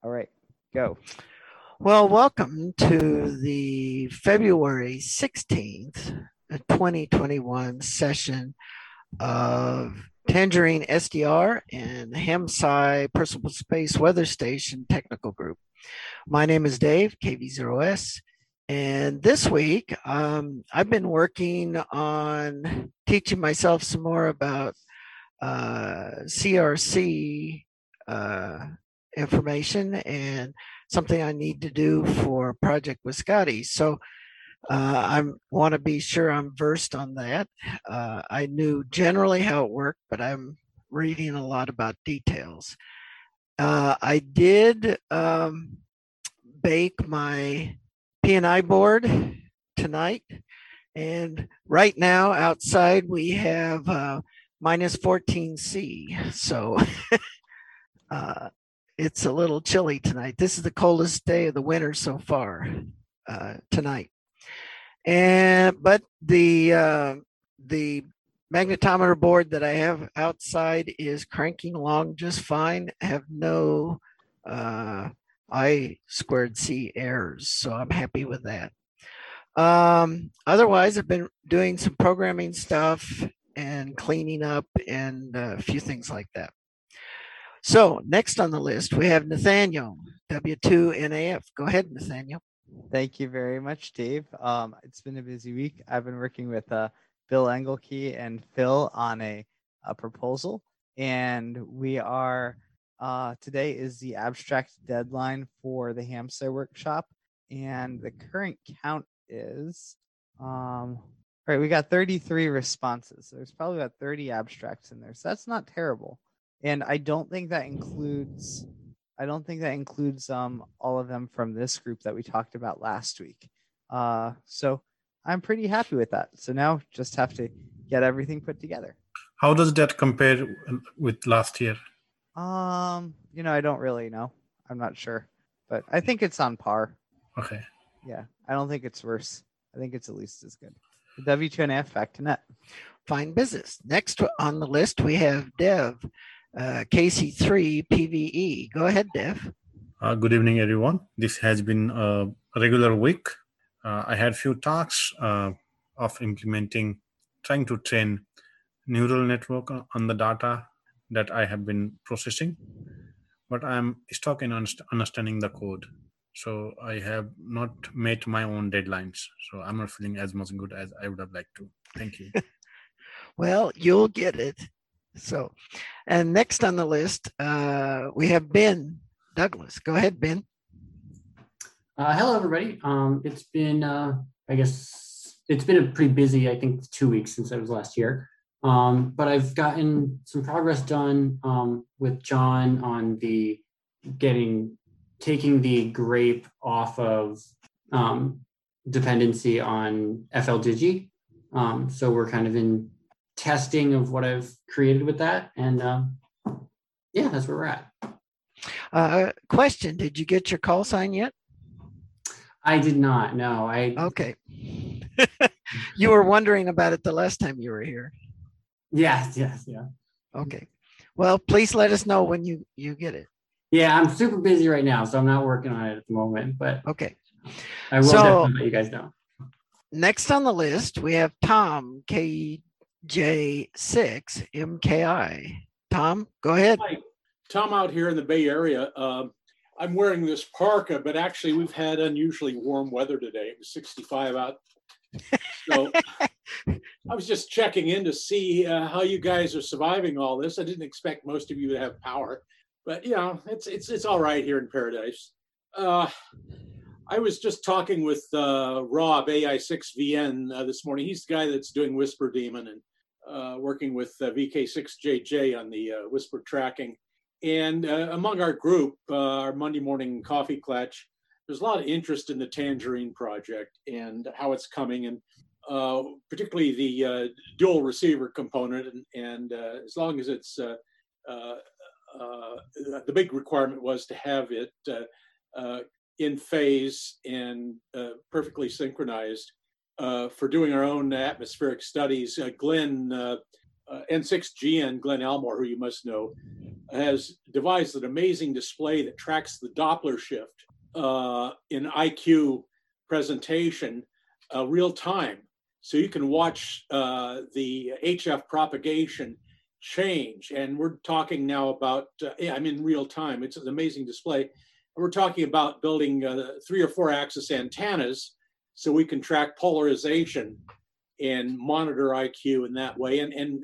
All right, go. Well, welcome to the February 16th, 2021 session of Tangerine SDR and HAMSci Personal Space Weather Station Technical Group. My name is Dave, KV0S, and this week I've been working on teaching myself some more about CRC information and something I need to do for Project Wiscati. So I want to be sure I'm versed on that. I knew generally how it worked, but I'm reading a lot about details. I did bake my P&I board tonight. And right now outside we have minus 14°C. So it's a little chilly tonight. This is the coldest day of the winter so far tonight. But the magnetometer board that I have outside is cranking along just fine. I have no I²C errors, so I'm happy with that. Otherwise, I've been doing some programming stuff and cleaning up and a few things like that. So next on the list, we have Nathaniel, W2NAF. Go ahead, Nathaniel. Thank you very much, Dave. It's been a busy week. I've been working with Bill Engelke and Phil on a proposal, and we are today is the abstract deadline for the HAMSci workshop, and the current count is right. We got 33 responses. There's probably about 30 abstracts in there, so that's not terrible. And I don't think that includes all of them from this group that we talked about last week. So I'm pretty happy with that. So now just have to get everything put together. How does that compare with last year? I don't really know. I'm not sure, but I think it's on par. Okay. Yeah, I don't think it's worse. I think it's at least as good. The W2NF back to net. Fine business. Next on the list, we have Dev, KC3 PVE. Go ahead, Dev. Good evening, everyone. This has been a regular week. I had few tasks of trying to train neural network on the data that I have been processing, but I'm stuck in understanding the code. So I have not met my own deadlines. So I'm not feeling as much good as I would have liked to. Thank you. Well, you'll get it. So, and next on the list, we have Ben Douglas. Go ahead, Ben. Hello, everybody. It's been, it's been a pretty busy, 2 weeks since I was last here. But I've gotten some progress done with John on taking the grape off of dependency on FLDigi. So we're kind of in testing of what I've created with that. And yeah, that's where we're at. Question, did you get your call sign yet? I did not, no. Okay. You were wondering about it the last time you were here. Yes. Okay. Well, please let us know when you get it. Yeah, I'm super busy right now, so I'm not working on it at the moment, but okay. I will definitely let you guys know. Next on the list, we have Tom, KJ6 MKI. Tom, go ahead. Hi, Tom out here in the Bay Area. I'm wearing this parka, but actually we've had unusually warm weather today. It was 65 out. So I was just checking in to see how you guys are surviving all this. I didn't expect most of you to have power, but it's all right here in Paradise. I was just talking with Rob, AI6VN this morning. He's the guy that's doing Whisper Daemon and working with VK6JJ on the Whisper tracking. And among our group, our Monday morning coffee clutch, there's a lot of interest in the Tangerine project and how it's coming, and particularly the dual receiver component. And as long as it's, the big requirement was to have it in phase and perfectly synchronized for doing our own atmospheric studies. Glenn N6GN, Glenn Elmore, who you must know, has devised an amazing display that tracks the Doppler shift in IQ presentation real time. So you can watch the HF propagation change. And we're talking now about, I'm in real time. It's an amazing display. And we're talking about building 3 or 4 axis antennas so we can track polarization and monitor IQ in that way. And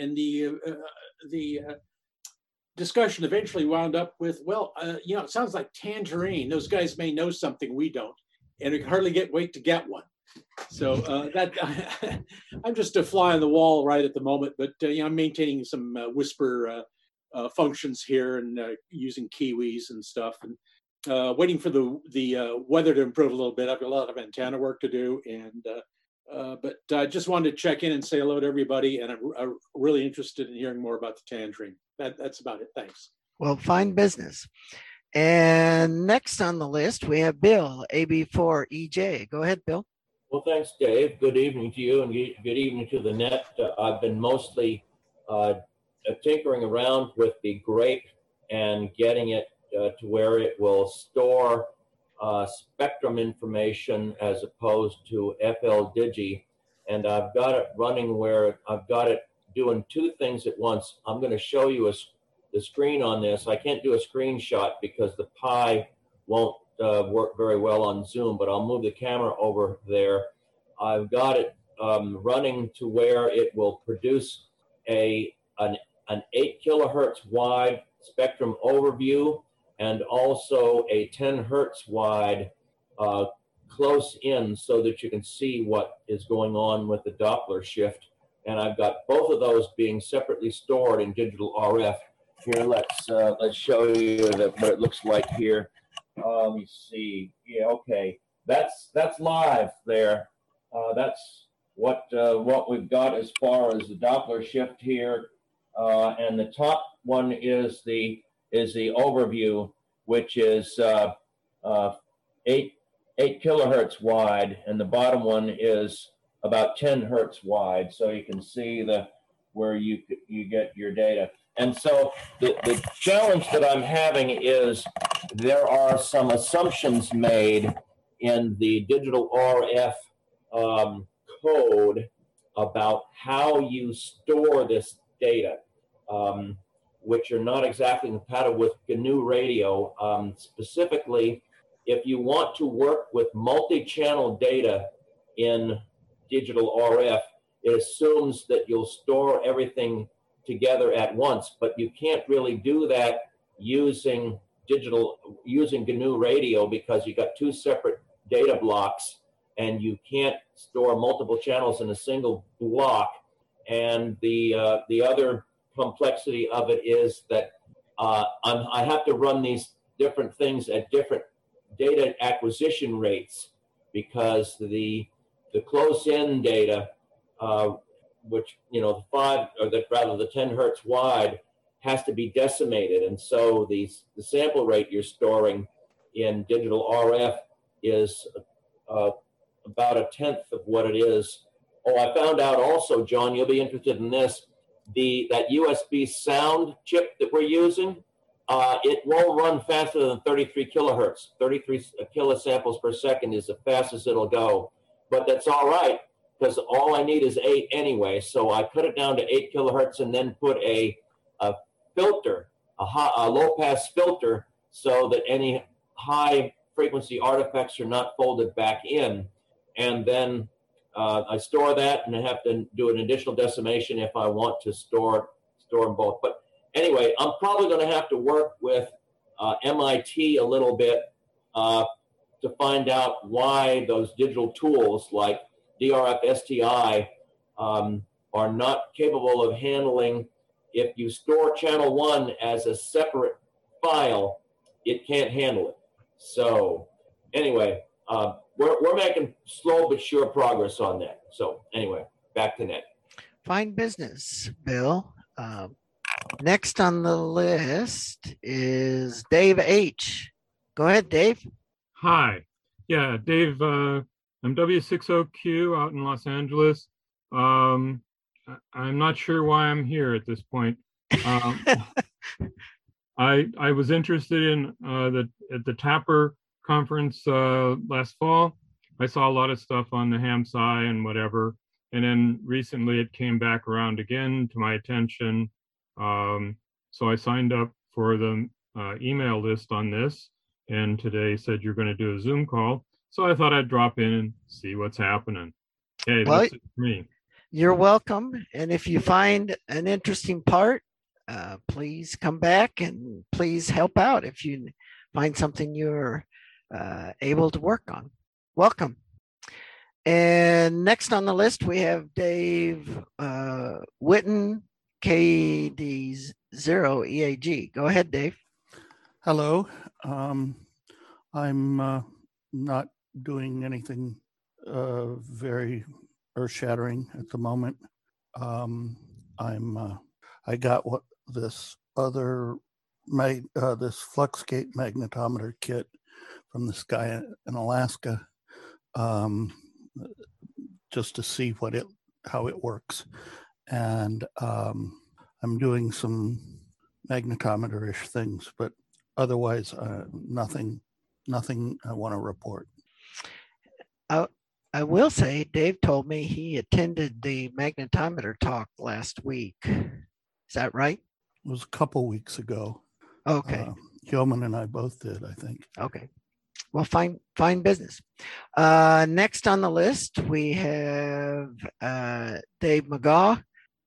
the discussion eventually wound up with, well, it sounds like Tangerine. Those guys may know something we don't, and we can hardly wait to get one. So that I'm just a fly on the wall right at the moment, but I'm maintaining some whisper functions here and using Kiwis and stuff, and waiting for the weather to improve a little bit. I've got a lot of antenna work to do, and but I just wanted to check in and say hello to everybody, and I'm really interested in hearing more about the Tangerine. That's about it. Thanks. Well, fine business. And next on the list, we have Bill, AB4EJ. Go ahead, Bill. Well, thanks, Dave. Good evening to you and good evening to the net. I've been mostly tinkering around with the grape and getting it to where it will store spectrum information as opposed to FLDigi. And I've got it running where I've got it doing 2 things at once. I'm going to show you the screen on this. I can't do a screenshot because the Pi won't work very well on Zoom, but I'll move the camera over there. I've got it running to where it will produce an 8 kilohertz wide spectrum overview and also a 10 hertz wide close in so that you can see what is going on with the Doppler shift. And I've got both of those being separately stored in digital RF. Here, let's show you what it looks like here. Let me see. Yeah, okay. That's live there. That's what we've got as far as the Doppler shift here. And the top one is the overview, which is 8 kilohertz wide, and the bottom one is about 10 hertz wide. So you can see where you get your data. And so the challenge that I'm having is there are some assumptions made in the digital RF code about how you store this data, which are not exactly compatible with GNU radio. Specifically, if you want to work with multi-channel data in digital RF, it assumes that you'll store everything together at once, but you can't really do that using GNU radio because you got 2 separate data blocks and you can't store multiple channels in a single block. And the other complexity of it is that I have to run these different things at different data acquisition rates because the close-in data, which, the 10 hertz wide has to be decimated. And so the sample rate you're storing in digital RF is about 1/10 of what it is. Oh, I found out also, John, you'll be interested in this, that USB sound chip that we're using, it won't run faster than 33 kilohertz. 33 kilosamples per second is the fastest it'll go. But that's all right, because all I need is 8 anyway. So I cut it down to 8 kilohertz and then put a filter, a low-pass filter, so that any high-frequency artifacts are not folded back in. And then I store that, and I have to do an additional decimation if I want to store them both. But anyway, I'm probably going to have to work with MIT a little bit to find out why those digital tools like DRF STI are not capable of handling. If you store channel 1 as a separate file, it can't handle it. So anyway, we're making slow but sure progress on that. So anyway, back to net. Fine business, Bill. Next on the list is Dave H. Go ahead, Dave. Hi. Yeah, Dave, I'm W60Q out in Los Angeles. I'm not sure why I'm here at this point. I was interested in at the Tapper conference last fall. I saw a lot of stuff on the ham sci and whatever, and then recently it came back around again to my attention. So I signed up for the email list on this, and today said you're going to do a Zoom call. So I thought I'd drop in and see what's happening. Okay, Well, that's it for me. You're welcome. And if you find an interesting part, please come back and please help out if you find something you're able to work on. Welcome. And next on the list, we have Dave Witten, KD0EAG. Go ahead, Dave. Hello. I'm not doing anything very earth-shattering at the moment. I got this Fluxgate magnetometer kit from this guy in Alaska, just to see how it works, and I'm doing some magnetometer-ish things, but otherwise nothing I want to report. I will say, Dave told me he attended the magnetometer talk last week. Is that right? It was a couple weeks ago. Okay. Yeoman and I both did, I think. Okay. Well, fine business. Next on the list, we have Dave McGaw,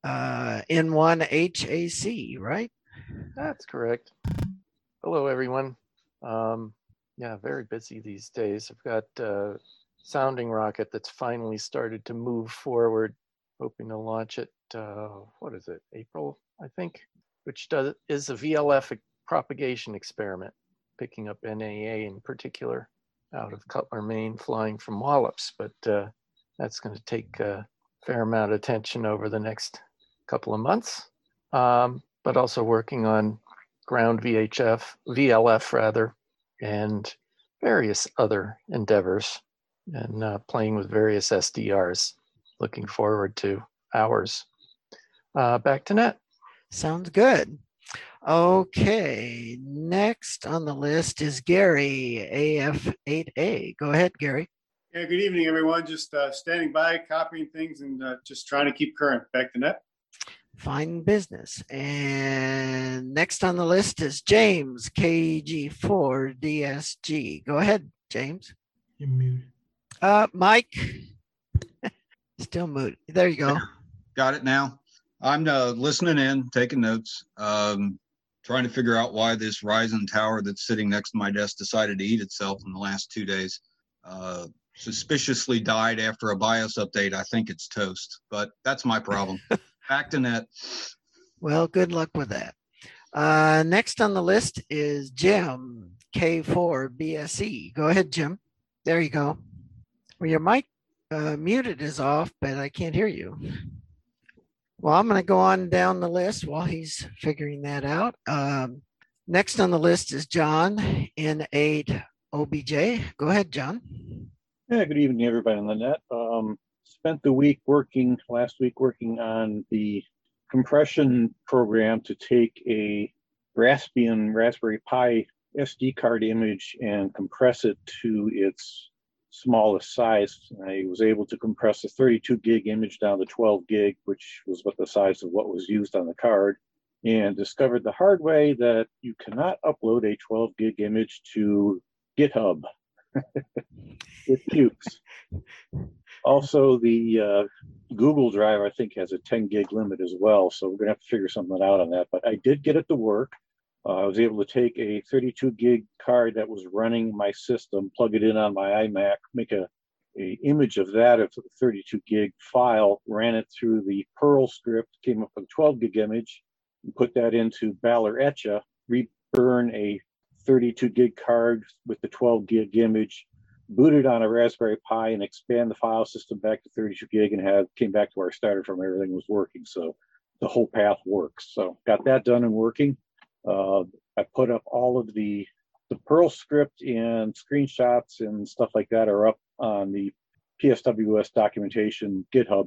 N1HAC, right? That's correct. Hello, everyone. Yeah, very busy these days. I've got a sounding rocket that's finally started to move forward, hoping to launch it, what is it, April, I think, which is a VLF propagation experiment, picking up NAA in particular out of Cutler, Maine, flying from Wallops. But that's going to take a fair amount of attention over the next couple of months, but also working on ground VLF rather, and various other endeavors, and playing with various SDRs. Looking forward to ours. Back to Net. Sounds good. Okay, next on the list is Gary, AF8A. Go ahead, Gary. Yeah, good evening, everyone. Just standing by, copying things, and just trying to keep current. Back to Net. Fine business. And next on the list is James, KG4DSG. Go ahead, James. You're muted. Mike. Still muted. There you go. Got it now. I'm listening in, taking notes, trying to figure out why this Ryzen tower that's sitting next to my desk decided to eat itself in the last 2 days. Suspiciously died after a BIOS update. I think it's toast, but that's my problem. Back to Net. Well, good luck with that. Next on the list is Jim, K4BSE. Go ahead, Jim. There you go. Well, your mic muted is off, but I can't hear you. Well, I'm going to go on down the list while he's figuring that out. Next on the list is John, N8OBJ. Go ahead, John. Yeah, good evening, everybody on the net. Spent the week last week working on the compression program to take a Raspbian Raspberry Pi SD card image and compress it to its smallest size. I was able to compress a 32 gig image down to 12 gig, which was what the size of what was used on the card, and discovered the hard way that you cannot upload a 12 gig image to GitHub. It pukes. Also, the Google Drive, I think, has a 10 gig limit as well, so we're going to have to figure something out on that. But I did get it to work. I was able to take a 32 gig card that was running my system, plug it in on my iMac, make a image of that of the 32 gig file, ran it through the Perl script, came up with a 12 gig image, and put that into Baller Etcha, reburn a 32 gig card with the 12 gig image, boot it on a Raspberry Pi, and expand the file system back to 32 gig, and came back to our starter from everything was working. So the whole path works. So got that done and working. I put up all of the Perl script and screenshots and stuff like that are up on the PSWS documentation GitHub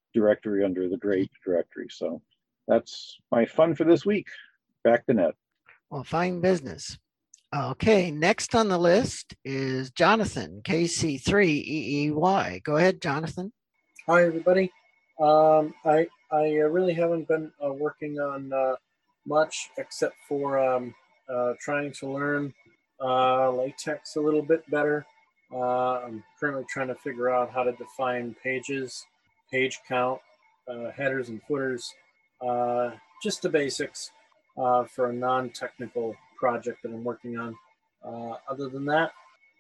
directory under the Drape directory. So that's my fun for this week. Back to Ned. Well, fine business. Okay, next on the list is Jonathan, KC3EEY. Go ahead, Jonathan. Hi, everybody. I really haven't been working on much except for trying to learn LaTeX a little bit better. I'm currently trying to figure out how to define pages, page count, headers and footers, just the basics for a non-technical project that I'm working on. Other than that,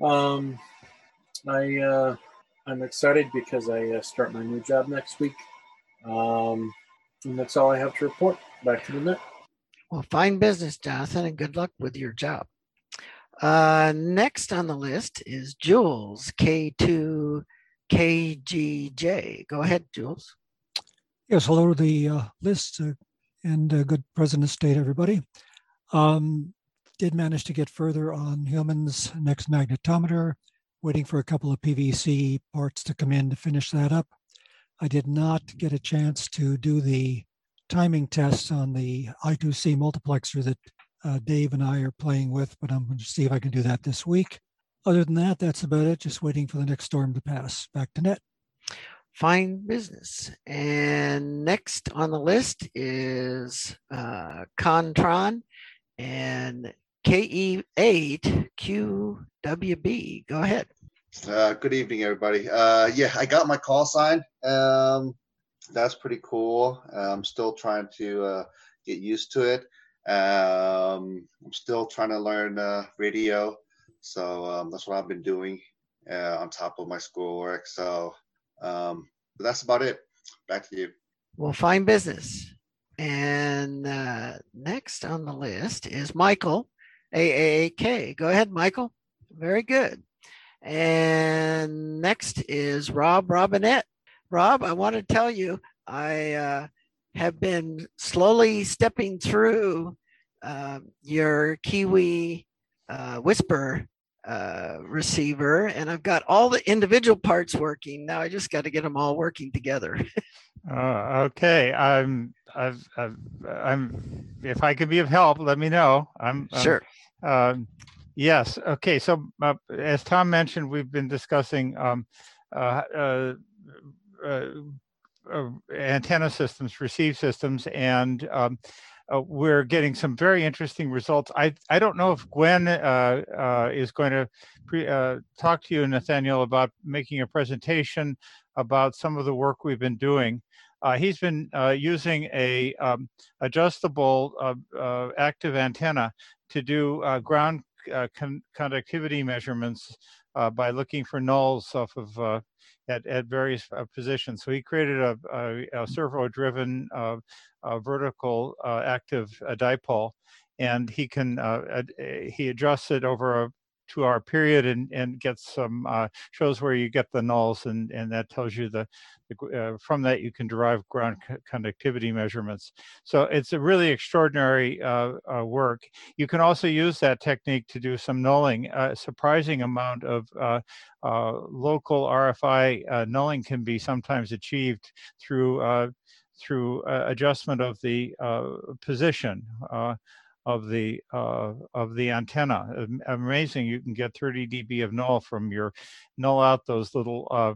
I'm excited because I start my new job next week. And that's all I have to report. Back to the net. Well, fine business, Jonathan, and good luck with your job. Next on the list is Jules, K2KGJ. Go ahead, Jules. Yes, hello to the list and good President's Day to everybody. Did manage to get further on Hillman's next magnetometer, waiting for a couple of PVC parts to come in to finish that up. I did not get a chance to do the timing tests on the I2C multiplexer that Dave and I are playing with, but I'm going to see if I can do that this week. Other than that, that's about it. Just waiting for the next storm to pass. Back to Net. Fine business. And next on the list is Contron and KE8QWB. Go ahead. Good evening, everybody. Yeah, I got my call sign. That's pretty cool. I'm still trying to get used to it. I'm still trying to learn radio. So that's what I've been doing on top of my schoolwork. So that's about it. Back to you. Well, fine business. And next on the list is Michael, AAK. Go ahead, Michael. Very good. And next is Rob Robinette. Rob, I want to tell you, I have been slowly stepping through your Kiwi Whisper receiver, and I've got all the individual parts working. Now I just got to get them all working together. Okay. If I could be of help, let me know. Sure. Yes. Okay. So as Tom mentioned, we've been discussing antenna systems, receive systems, and we're getting some very interesting results. I don't know if Gwen is going to talk to you, Nathaniel, about making a presentation about some of the work we've been doing. He's been using a adjustable active antenna to do ground conductivity measurements by looking for nulls off of at various positions. So he created a servo-driven vertical active dipole, and he can he adjusts it over a 2-hour period and gets some shows where you get the nulls, and that tells you from that you can derive ground conductivity measurements. So it's a really extraordinary work. You can also use that technique to do some nulling. A surprising amount of local RFI nulling can be sometimes achieved through adjustment of the position of the antenna. Amazing, you can get 30 dB of null from your null out those little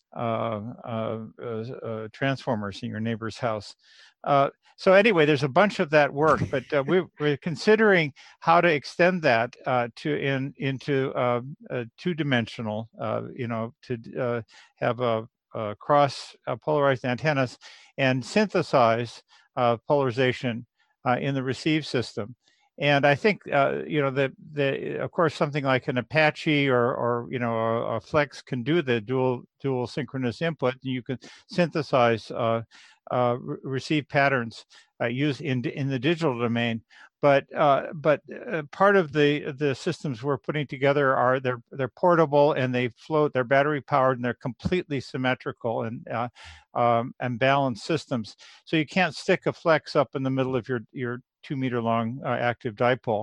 transformers in your neighbor's house. So anyway, there's a bunch of that work, but we're considering how to extend that into two-dimensional, to have a cross polarized antennas and synthesize polarization in the receive system. And I think of course something like an Apache or a Flex can do the dual synchronous input. You can synthesize receive patterns used in the digital domain. But part of the systems we're putting together are they're portable and they float. They're battery powered and they're completely symmetrical and balanced systems. So you can't stick a Flex up in the middle of your 2-meter long active dipole.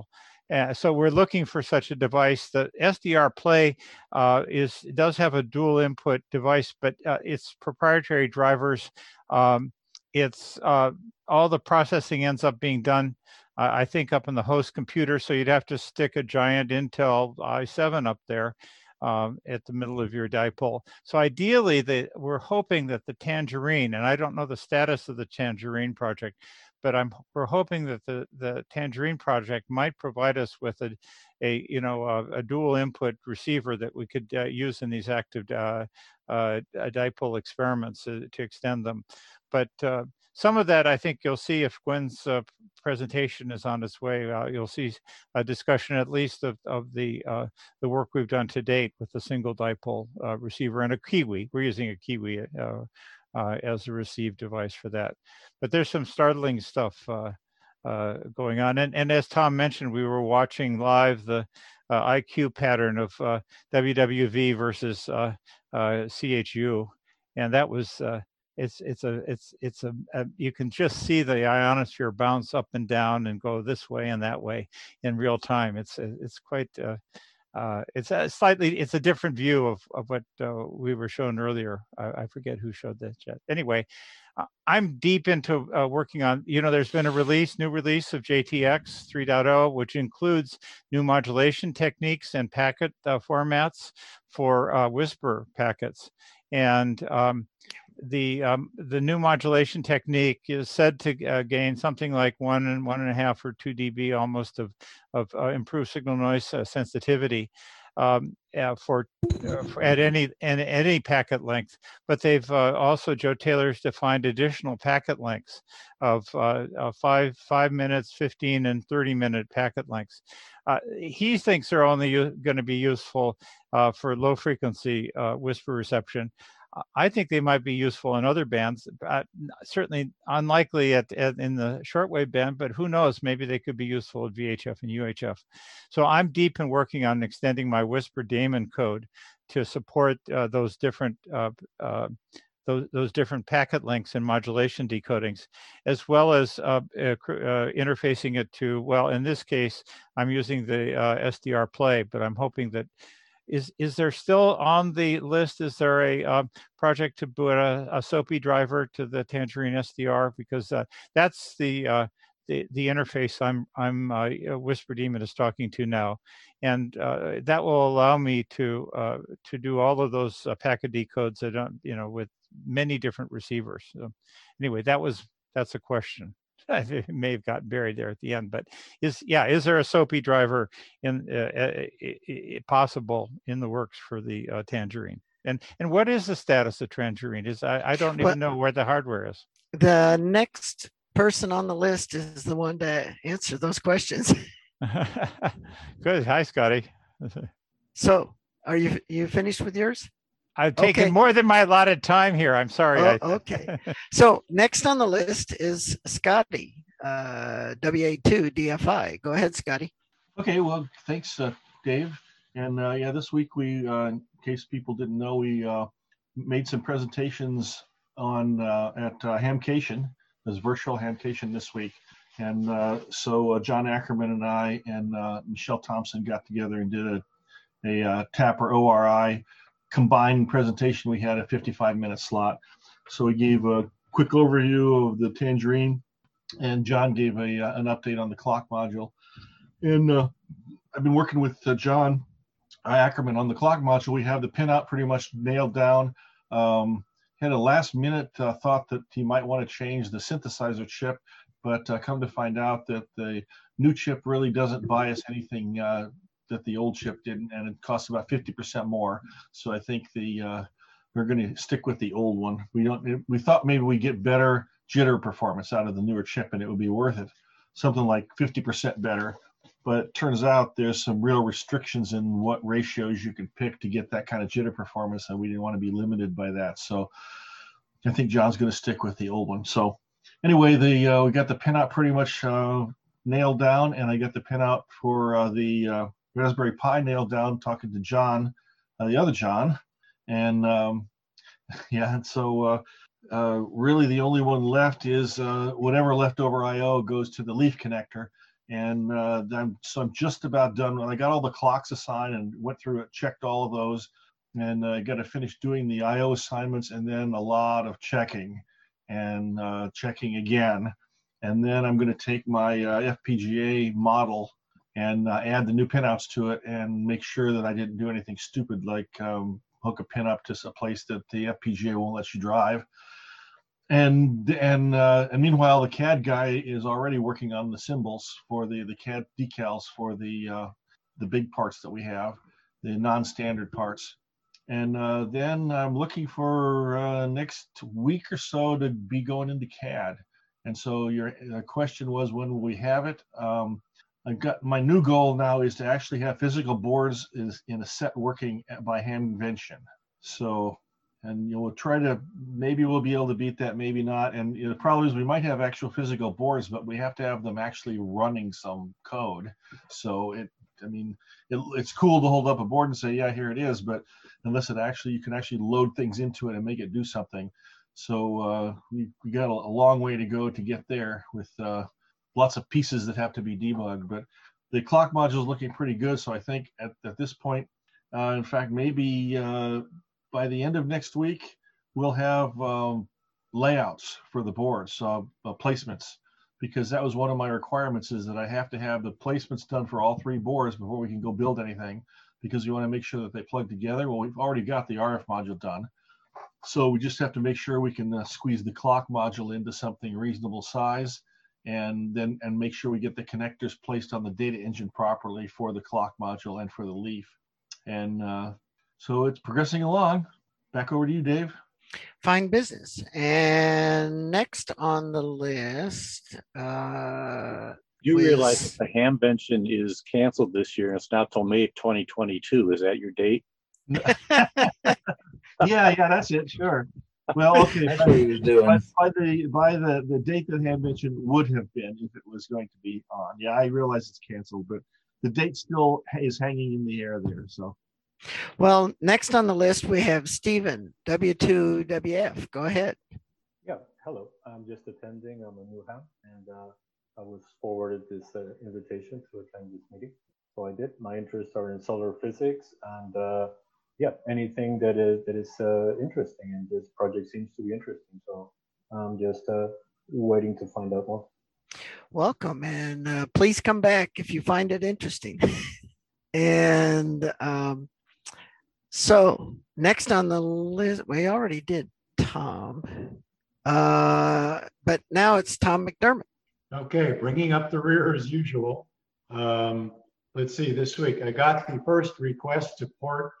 So we're looking for such a device. The SDR Play does have a dual input device, but it's proprietary drivers. It's all the processing ends up being done, I think, up in the host computer. So you'd have to stick a giant Intel i7 up there at the middle of your dipole. So ideally, we're hoping that the Tangerine, and I don't know the status of the Tangerine project, but we're hoping that the Tangerine project might provide us with a dual input receiver that we could use in these active dipole experiments to extend them. But some of that, I think you'll see if Gwen's presentation is on its way. You'll see a discussion at least of the work we've done to date with the single dipole receiver and a Kiwi. We're using a Kiwi as a receive device for that. But there's some startling stuff going on. And as Tom mentioned, we were watching live the IQ pattern of WWV versus CHU, and that was you can just see the ionosphere bounce up and down and go this way and that way in real time. It's quite it's a different view of what we were shown earlier. I forget who showed that yet. Anyway, I'm deep into working on, there's been a new release of JTX 3.0, which includes new modulation techniques and packet formats for WSPR packets. And the new modulation technique is said to gain something like 1.5 or 2 dB almost of improved signal noise sensitivity for at any packet length. But they've also, Joe Taylor's defined additional packet lengths of 5 minutes, 15 and 30-minute packet lengths. He thinks they're only going to be useful for low frequency WSPR reception. I think they might be useful in other bands, certainly unlikely in the shortwave band, but who knows, maybe they could be useful at VHF and UHF. So I'm deep in working on extending my WSPR daemon code to support those different packet lengths and modulation decodings, as well as interfacing it to, well, in this case, I'm using the SDR Play, but I'm hoping that is there still on the list? Is there a project to put a SOAPy driver to the Tangerine SDR? Because that's the interface I'm WSPR Daemon is talking to now, and that will allow me to do all of those packet decodes that with many different receivers. So anyway, that's a question. It may have got buried there at the end, but is there a SOAPy driver possible in the works for the Tangerine? And what is the status of Tangerine? I don't even know where the hardware is. The next person on the list is the one to answer those questions. Good. Hi, Scotty. So, are you finished with yours? I've taken more than my allotted time here. I'm sorry. Okay. So next on the list is Scotty, WA2 DFI. Go ahead, Scotty. Okay. Well, thanks, Dave. And this week we, in case people didn't know, we made some presentations on at Hamcation, this virtual Hamcation this week. And so John Ackerman and I and Michelle Thompson got together and did a TAPR ORI combined presentation. We had a 55-minute slot. So we gave a quick overview of the Tangerine, and John gave an update on the clock module. And I've been working with John Ackerman on the clock module. We have the pinout pretty much nailed down. Had a last minute thought that he might want to change the synthesizer chip, but come to find out that the new chip really doesn't bias anything that the old chip didn't, and it costs about 50% more. So I think we're going to stick with the old one. We thought maybe we get better jitter performance out of the newer chip, and it would be worth it, something like 50% better. But it turns out there's some real restrictions in what ratios you can pick to get that kind of jitter performance, and we didn't want to be limited by that. So I think John's going to stick with the old one. So anyway, we got the pinout pretty much nailed down, and I got the pinout for the Raspberry Pi nailed down, talking to John, the other John. And so really the only one left is whatever leftover I/O goes to the leaf connector. And I'm just about done. I got all the clocks assigned and went through it, checked all of those, and I got to finish doing the IO assignments, and then a lot of checking and checking again. And then I'm going to take my FPGA model and add the new pinouts to it and make sure that I didn't do anything stupid like hook a pin up to a place that the FPGA won't let you drive. And meanwhile, the CAD guy is already working on the symbols for the CAD decals for the big parts that we have, the non-standard parts. And then I'm looking for next week or so to be going into CAD. And so your question was, when will we have it? I've got my new goal now is to actually have physical boards in a set working by hand convention. So, and we'll try to, maybe we'll be able to beat that, maybe not. And the problem is we might have actual physical boards, but we have to have them actually running some code. So it's cool to hold up a board and say, yeah, here it is, but unless you can actually load things into it and make it do something. So we got a long way to go to get there with lots of pieces that have to be debugged. But the clock module is looking pretty good. So I think at this point, in fact, maybe by the end of next week, we'll have layouts for the boards, placements, because that was one of my requirements, is that I have to have the placements done for all 3 boards before we can go build anything, because we want to make sure that they plug together. Well, we've already got the RF module done. So we just have to make sure we can squeeze the clock module into something reasonable size, and make sure we get the connectors placed on the data engine properly for the clock module and for the leaf. And so it's progressing along. Back over to you, Dave. Fine business. And next on the list, You realize that the Hamvention is canceled this year, and it's not till May 2022. Is that your date? Yeah, that's it. Sure. Well, okay. That's what he was doing. By the date that Hamvention would have been if it was going to be on. Yeah, I realize it's canceled, but the date still is hanging in the air there. So. Well, next on the list we have Stephen, W2WF. Go ahead. Yeah, hello. I'm just attending. I'm a new ham, and I was forwarded this invitation to attend this meeting. So I did. My interests are in solar physics, and anything that is interesting, and this project seems to be interesting. So I'm just waiting to find out more. Welcome, and please come back if you find it interesting. And so next on the list, we already did Tom, but now it's Tom McDermott. Okay, bringing up the rear as usual. Let's see, this week I got the first request to port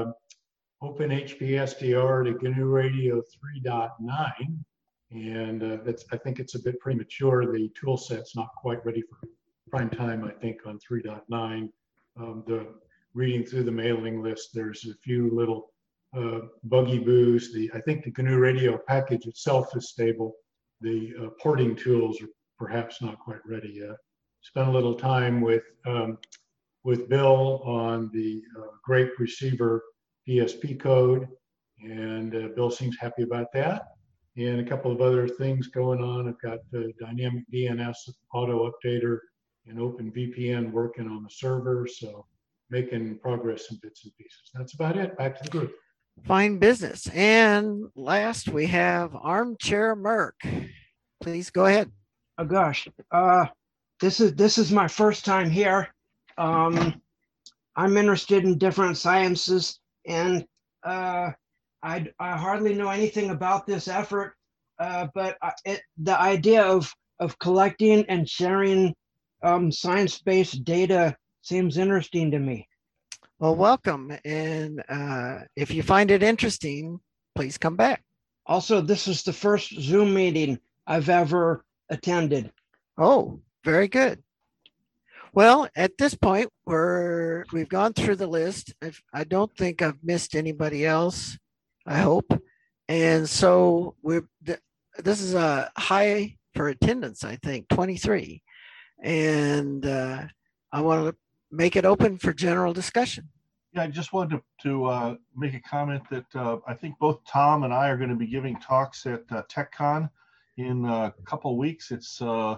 OpenHP-SDR to GNU Radio 3.9, and I think it's a bit premature. The tool set's not quite ready for prime time, I think, on 3.9. Reading through the mailing list, there's a few little buggy boos. I think the GNU Radio package itself is stable. The porting tools are perhaps not quite ready yet. Spent a little time with Bill on the Grape receiver DSP code, and Bill seems happy about that. And a couple of other things going on. I've got the dynamic DNS auto updater and OpenVPN working on the server, so making progress in bits and pieces. That's about it. Back to the group. Fine business. And last we have Armchair Merc. Please go ahead. Oh gosh, this is my first time here. I'm interested in different sciences, and I hardly know anything about this effort. But the idea of collecting and sharing science-based data seems interesting to me. Well, welcome. And if you find it interesting, please come back. Also, this is the first Zoom meeting I've ever attended. Oh, very good. Well, at this point, we've gone through the list. I don't think I've missed anybody else, I hope. And so this is a high for attendance, I think, 23. And I want to make it open for general discussion. Yeah, I just wanted to make a comment that I think both Tom and I are going to be giving talks at TechCon in a couple of weeks. It's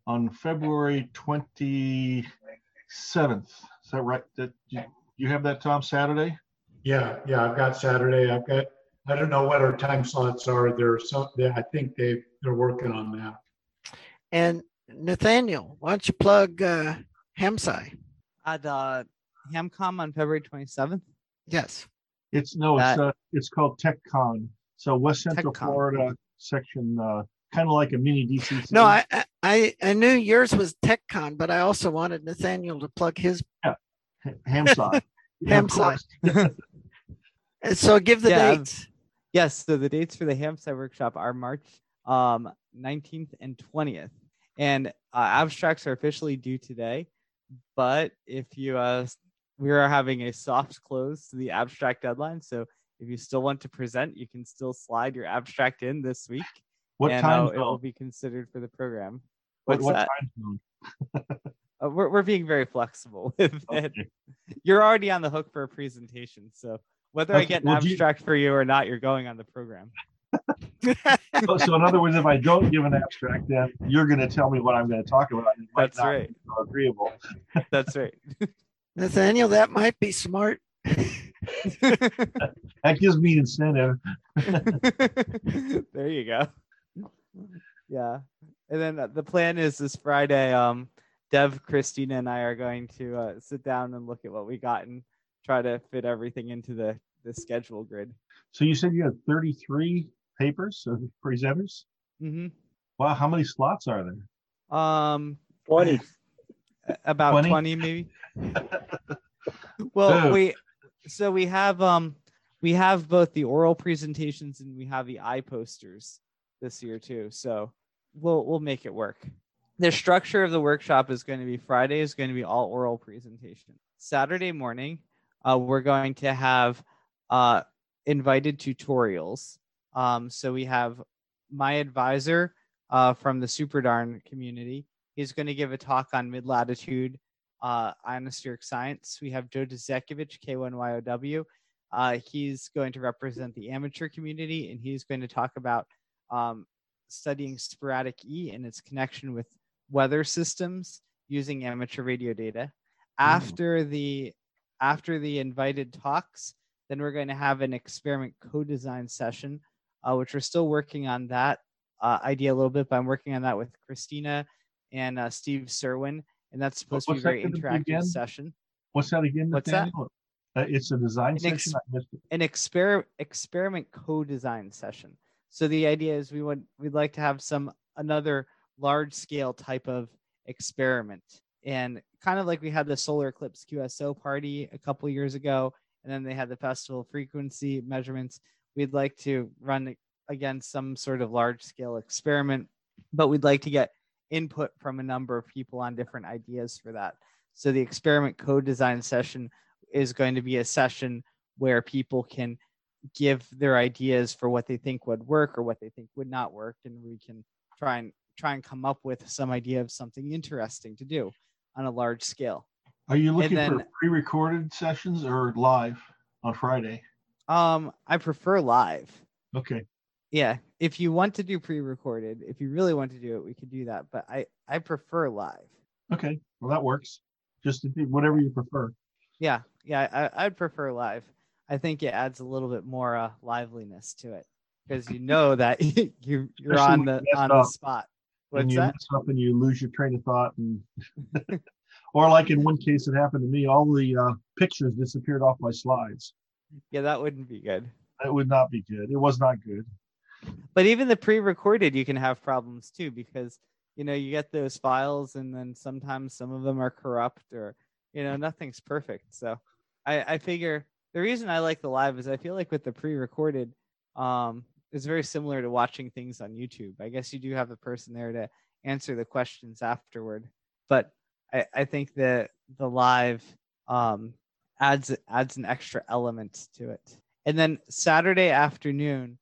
on February 27th. Is that right? That you have that, Tom, Saturday? Yeah, I've got Saturday. I don't know what our time slots are. I think they're working on that. And Nathaniel, why don't you plug HamSci? At HamCom on February 27th. Yes. It's called TechCon. So West Central TechCon. Florida section, kind of like a mini DCC. No, I knew yours was TechCon, but I also wanted Nathaniel to plug his. Yeah, HamSci. HamSci. So give the dates. Yes, so the dates for the HamSci workshop are March 19th and 20th. And abstracts are officially due today. But if you, we are having a soft close to the abstract deadline. So if you still want to present, you can still slide your abstract in this week. What time it will be considered for the program. What that? time zone? We're being very flexible with it. You're already on the hook for a presentation. So whether I get an abstract for you or not, you're going on the program. So in other words, if I don't give an abstract, then you're going to tell me what I'm going to talk about. It might That's not right. be so agreeable. That's right. Nathaniel, that might be smart. That gives me incentive. There you go. Yeah. And then the plan is this Friday, Dev, Christina, and I are going to sit down and look at what we got and try to fit everything into the schedule grid. So you said you had 33 papers of presenters? Mm-hmm. Wow, how many slots are there? 20. About 20 maybe. Well, we have both the oral presentations and we have the eye posters this year too. So we'll make it work. The structure of the workshop is going to be Friday is going to be all oral presentation. Saturday morning, we're going to have invited tutorials. So we have my advisor from the SuperDarn community. He's going to give a talk on mid-latitude ionospheric science. We have Joe Dzekovic, K1YOW. He's going to represent the amateur community, and he's going to talk about studying sporadic E and its connection with weather systems using amateur radio data. After the invited talks, then we're going to have an experiment co-design session, which we're still working on that idea a little bit, but I'm working on that with Christina and Steve Serwin, and that's supposed to be a very interactive session. What's that again? What's Nathaniel? It's a design session. I missed it. An experiment co-design session. So the idea is we'd like to have another large scale type of experiment, and kind of like we had the solar eclipse QSO party a couple years ago, and then they had the festival frequency measurements. We'd like to run again some sort of large scale experiment, but we'd like to get input from a number of people on different ideas for that. So the experiment co-design session is going to be a session where people can give their ideas for what they think would work or what they think would not work, and we can try and come up with some idea of something interesting to do on a large scale. Are you looking for pre-recorded sessions or live on Friday? I prefer live. Okay. Yeah, if you want to do pre-recorded, if you really want to do it, we could do that, but I prefer live. Okay, well that works. Just whatever you prefer. Yeah, I'd prefer live. I think it adds a little bit more liveliness to it because you know that you're on the spot. When you mess up and you lose your train of thought, and or like in one case it happened to me, all the pictures disappeared off my slides. Yeah, that wouldn't be good. That would not be good. It was not good. But even the pre-recorded, you can have problems too, because you get those files and then sometimes some of them are corrupt or nothing's perfect. So I figure the reason I like the live is I feel like with the pre-recorded, it's very similar to watching things on YouTube. I guess you do have the person there to answer the questions afterward, but I think that the live adds an extra element to it. And then Saturday afternoon,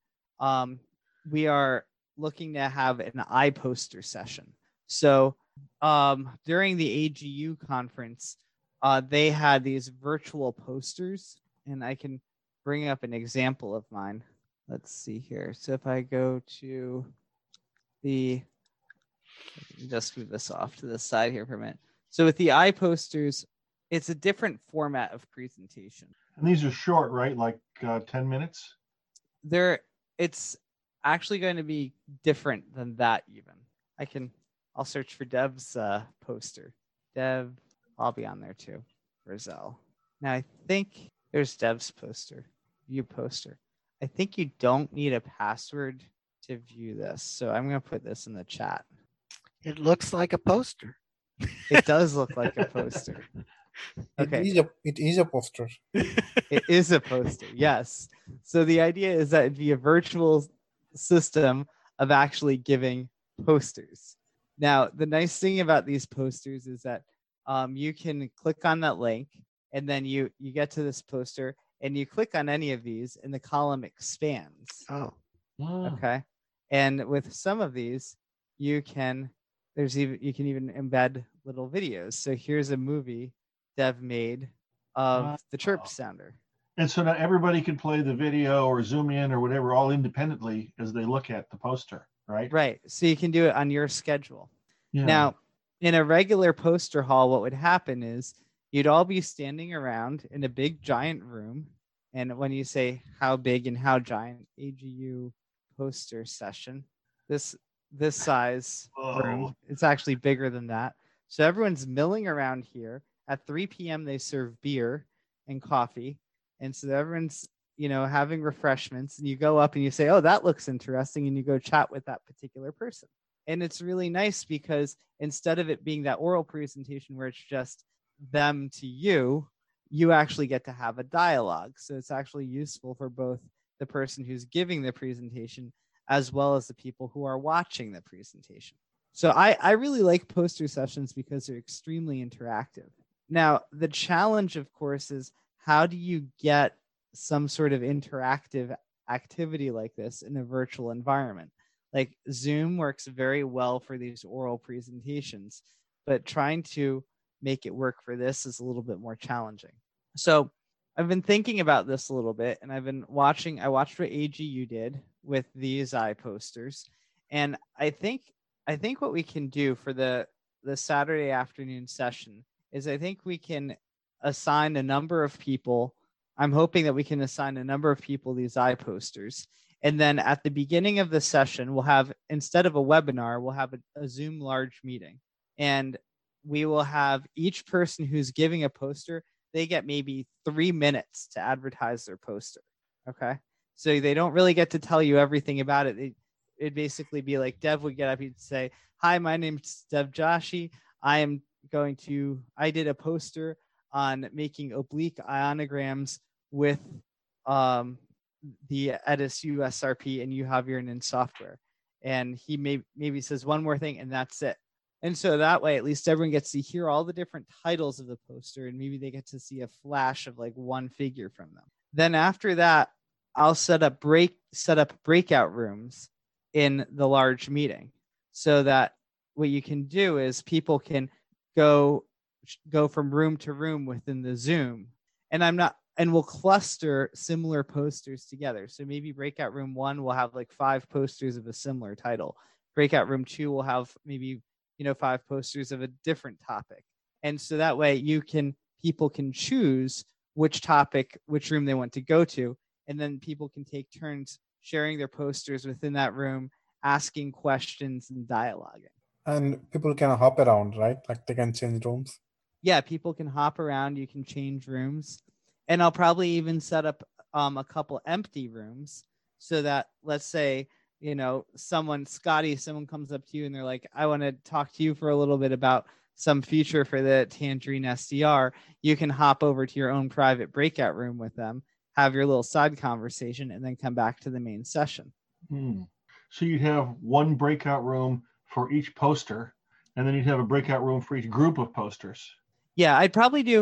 we are looking to have an eye poster session. So during the AGU conference, they had these virtual posters, and I can bring up an example of mine. Let's see here. So if I go to the Just move this off to the side here for a minute. So with the iPosters, it's a different format of presentation. And these are short, right? Like 10 minutes? It's actually going to be different than that even. I'll search for Dev's poster. Dev, I'll be on there too. Roselle. Now I think there's Dev's poster, view poster. I think you don't need a password to view this. So I'm going to put this in the chat. It looks like a poster. It does look like a poster. Okay. It is a poster. It is a poster, yes. So the idea is that it'd be a virtual system of actually giving posters. Now, the nice thing about these posters is that you can click on that link, and then you get to this poster, and you click on any of these, and the column expands. Oh. Okay. And with some of these, you can even embed little videos. So here's a movie Dev made of the chirp sounder. And so now everybody can play the video or zoom in or whatever all independently as they look at the poster, right? Right. So you can do it on your schedule. Yeah. Now, in a regular poster hall, what would happen is you'd all be standing around in a big giant room. And when you say how big and how giant, AGU poster session, this size room, it's actually bigger than that. So everyone's milling around here. At 3 p.m. they serve beer and coffee. And so everyone's, having refreshments, and you go up and you say, oh, that looks interesting. And you go chat with that particular person. And it's really nice because instead of it being that oral presentation where it's just them to you, you actually get to have a dialogue. So it's actually useful for both the person who's giving the presentation as well as the people who are watching the presentation. So I really like poster sessions because they're extremely interactive. Now, the challenge, of course, is how do you get some sort of interactive activity like this in a virtual environment? Like Zoom works very well for these oral presentations, but trying to make it work for this is a little bit more challenging. So I've been thinking about this a little bit, and I watched what AGU did with these iPosters. And I think what we can do for the Saturday afternoon session is I think we can assign a number of people. I'm hoping that we can assign a number of people these iPosters. And then at the beginning of the session, we'll have, instead of a webinar, we'll have a Zoom large meeting. And we will have each person who's giving a poster, they get maybe 3 minutes to advertise their poster. Okay. So they don't really get to tell you everything about it. It'd basically be like Dev would get up, he'd say, hi, my name's Dev Joshi. I did a poster on making oblique ionograms with the Edis USRP and uHaviernon software. And he maybe says one more thing and that's it. And so that way, at least everyone gets to hear all the different titles of the poster, and maybe they get to see a flash of like one figure from them. Then after that, I'll set up breakout rooms in the large meeting, so that what you can do is people can go from room to room within the Zoom, and we'll cluster similar posters together. So maybe breakout room 1 will have like 5 posters of a similar title. Breakout room 2 will have maybe 5 posters of a different topic. And so that way people can choose which room they want to go to. And then people can take turns sharing their posters within that room, asking questions and dialoguing. And people can hop around, right? Like they can change rooms. Yeah, people can hop around. You can change rooms. And I'll probably even set up a couple empty rooms so that, let's say, someone comes up to you and they're like, I want to talk to you for a little bit about some feature for the Tangerine SDR. You can hop over to your own private breakout room with them, have your little side conversation, and then come back to the main session. So you'd have one breakout room for each poster, and then you'd have a breakout room for each group of posters. Yeah, I'd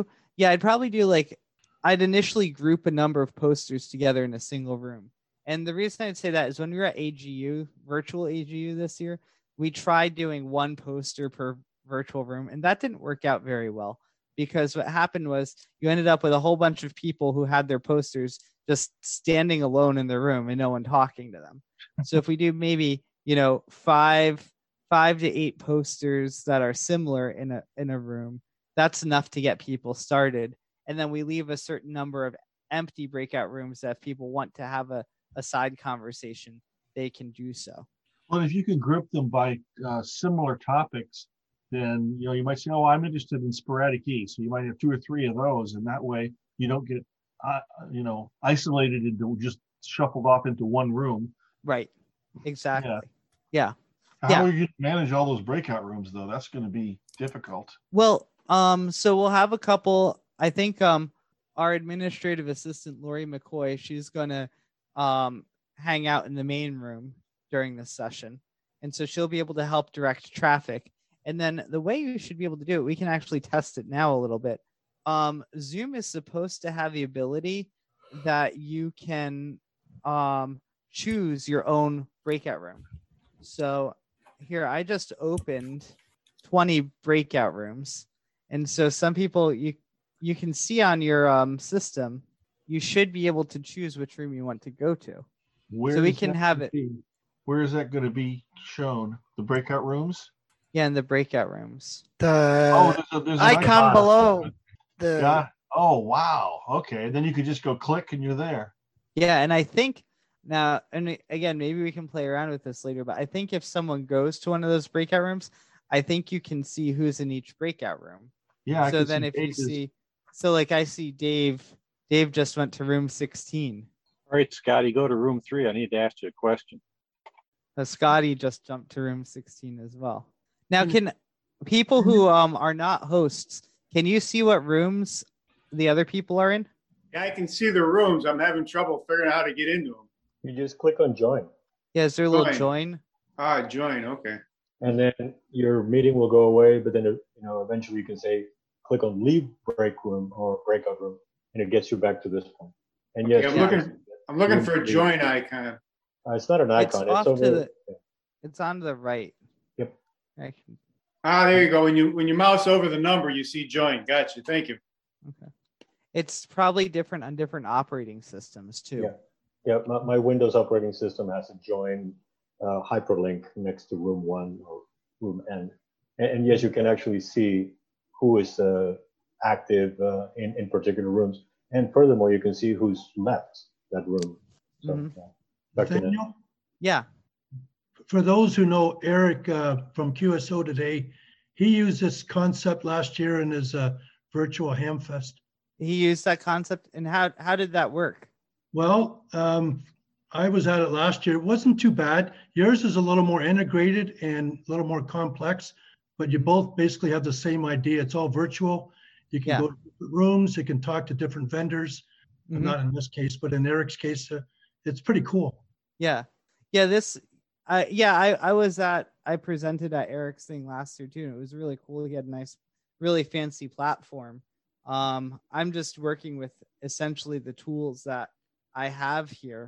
initially group a number of posters together in a single room. And the reason I'd say that is when we were at AGU, virtual AGU this year, we tried doing one poster per virtual room, and that didn't work out very well, because what happened was you ended up with a whole bunch of people who had their posters just standing alone in the room and no one talking to them. So if we do maybe, 5 5 to 8 posters that are similar in a room, that's enough to get people started. And then we leave a certain number of empty breakout rooms that if people want to have a side conversation, they can do so. Well, if you can group them by similar topics, then you might say, "Oh, I'm interested in sporadic E," so you might have 2 or 3 of those, and that way you don't get isolated into just shuffled off into one room. Right. Exactly. Yeah. How are you going to manage all those breakout rooms, though? That's going to be difficult. Well, so we'll have a couple. I think our administrative assistant, Lori McCoy, she's going to hang out in the main room during this session. And so she'll be able to help direct traffic. And then the way you should be able to do it, we can actually test it now a little bit. Zoom is supposed to have the ability that you can choose your own breakout room. So here, I just opened 20 breakout rooms. And so some people, you can see on your system, you should be able to choose which room you want to go to. Where so we can have it. Where is that going to be shown? The breakout rooms? Yeah, in the breakout rooms. There's an icon below. Yeah. Oh, wow. Okay. Then you could just go click and you're there. Yeah, and I think now, and again, maybe we can play around with this later, but I think if someone goes to one of those breakout rooms, I think you can see who's in each breakout room. Yeah. So then if you see, so like I see Dave just went to room 16. All right, Scotty, go to room 3. I need to ask you a question. Scotty just jumped to room 16 as well. Now, can people who are not hosts, can you see what rooms the other people are in? Yeah, I can see the rooms. I'm having trouble figuring out how to get into them. You just click on join. Yeah, is there a little join? Join. Okay. And then your meeting will go away, but then eventually you can say click on leave break room or breakout room, and it gets you back to this point. And Okay, yes, I'm looking for a join icon. It's not an icon. It's over. It's on the right. Yep. There you go. When you mouse over the number, you see join. Gotcha. Thank you. Okay. It's probably different on different operating systems too. Yeah. My Windows operating system has a join hyperlink next to room 1 or room N, and yes, you can actually see who is active in particular rooms, and furthermore, you can see who's left that room. So, Nathaniel? Yeah. For those who know Eric from QSO today, he used this concept last year in his virtual Hamfest. He used that concept, and how did that work? Well, I was at it last year. It wasn't too bad. Yours is a little more integrated and a little more complex, but you both basically have the same idea. It's all virtual. You can go to different rooms. You can talk to different vendors. Not in this case, but in Eric's case, it's pretty cool. Yeah. I presented at Eric's thing last year too, and it was really cool. He had a nice, really fancy platform. I'm just working with essentially the tools that I have here.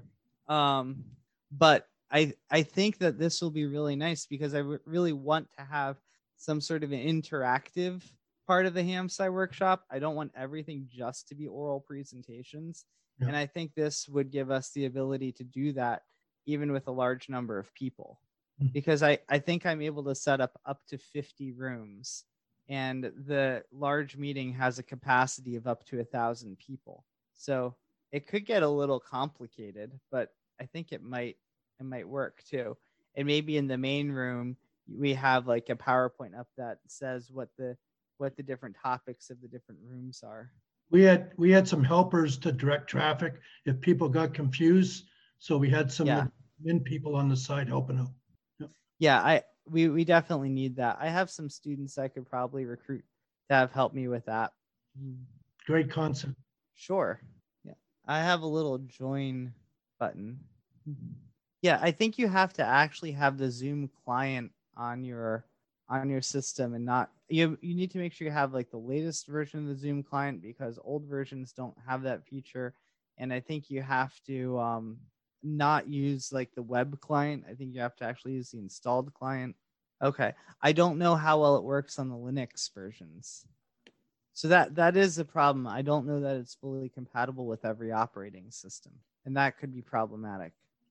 But I think that this will be really nice because I really want to have some sort of an interactive part of the HamSci workshop. I don't want everything just to be oral presentations. Yeah. And I think this would give us the ability to do that even with a large number of people, because I think I'm able to set up to 50 rooms, and the large meeting has a capacity of up to 1,000 people. So it could get a little complicated, but I think it might work too. And maybe in the main room, we have like a PowerPoint up that says what the different topics of the different rooms are. We had some helpers to direct traffic if people got confused. So we had some admin people on the side helping out. Yep. Yeah, we definitely need that. I have some students I could probably recruit to have helped me with that. Great concept. Sure. Yeah, I have a little join button. Yeah, I think you have to actually have the Zoom client on your system, and not you need to make sure you have like the latest version of the Zoom client, because old versions don't have that feature. And I think you have to not use like the web client. I think you have to actually use the installed client. Okay. I don't know how well it works on the Linux versions. So that is a problem. I don't know that it's fully compatible with every operating system, and that could be problematic.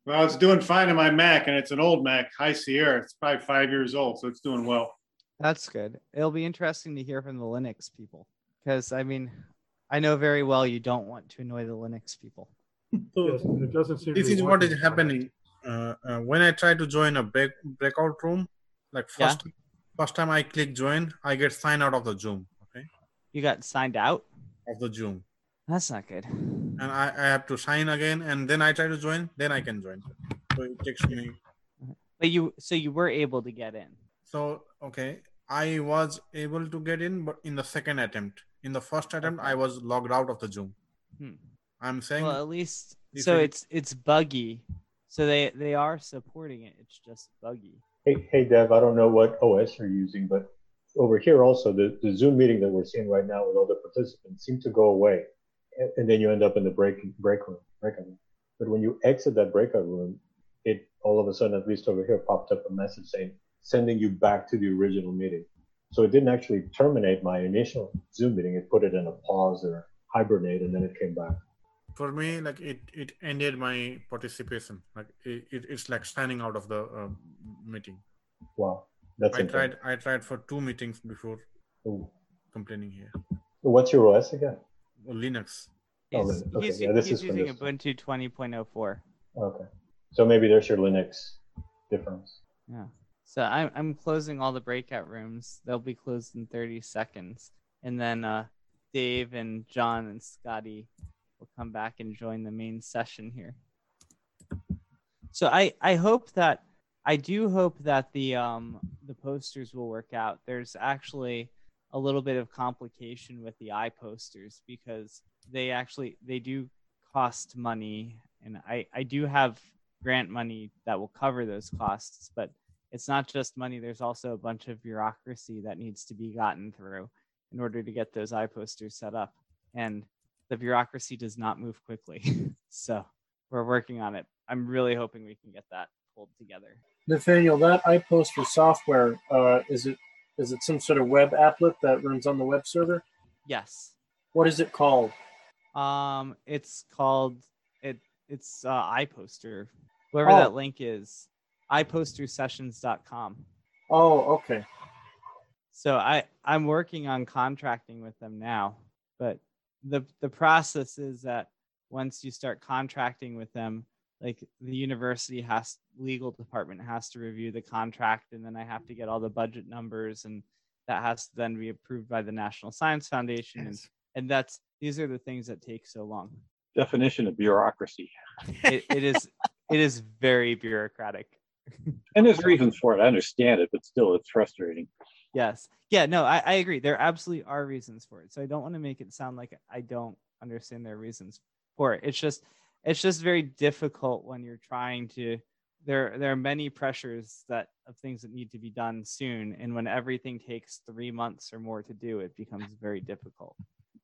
Well, it's doing fine on my Mac, and it's an old Mac, High Sierra. It's probably 5 years old, so it's doing well. That's good. It'll be interesting to hear from the Linux people, because I mean, I know very well you don't want to annoy the Linux people. Yes, and it doesn't seem to This be is what is working. happening. When I try to join a breakout room, like first time I click join, I get signed out of the Zoom. Okay. You got signed out of the Zoom. That's not good. And I have to sign again, and then I try to join. Then I can join. So it takes me. But you were able to get in. So okay, I was able to get in, but in the second attempt. In the first attempt, I was logged out of the Zoom. I'm saying. Well, at least so it's buggy. So they are supporting it. It's just buggy. Hey Dev, I don't know what OS you're using, but over here also the Zoom meeting that we're seeing right now with all the participants seem to go away, and then you end up in the breakout room. But when you exit that breakout room, it all of a sudden, at least over here, popped up a message saying sending you back to the original meeting. So it didn't actually terminate my initial Zoom meeting. It put it in a pause or hibernate, and then it came back. For me, like it ended my participation. Like it's like signing out of the meeting. Wow, that's I tried for 2 meetings before complaining here. What's your OS again? Linux. He's using Ubuntu 20.04. Okay, so maybe there's your Linux difference. Yeah. So I'm closing all the breakout rooms. They'll be closed in 30 seconds, and then Dave and John and Scotty will come back and join the main session here. So I hope that the posters will work out. There's actually a little bit of complication with the iPosters because they do cost money, and I do have grant money that will cover those costs, but it's not just money. There's also a bunch of bureaucracy that needs to be gotten through in order to get those iPosters set up. And the bureaucracy does not move quickly. So we're working on it. I'm really hoping we can get that pulled together. Nathaniel, that iPoster software, is it some sort of web applet that runs on the web server? Yes. What is it called? It's called iPoster. Whoever that link is, iPostersessions.com. Oh, okay. So I'm working on contracting with them now, but the process is that once you start contracting with them, like the university legal department has to review the contract, and then I have to get all the budget numbers, and that has to then be approved by the National Science Foundation. Yes. And these are the things that take so long. Definition of bureaucracy. It is very bureaucratic. And there's reasons for it. I understand it, but still it's frustrating. Yes. Yeah, no, I agree. There absolutely are reasons for it. So I don't want to make it sound like I don't understand their reasons for it. It's just very difficult when you're trying to, there are many pressures of things that need to be done soon. And when everything takes 3 months or more to do, it becomes very difficult.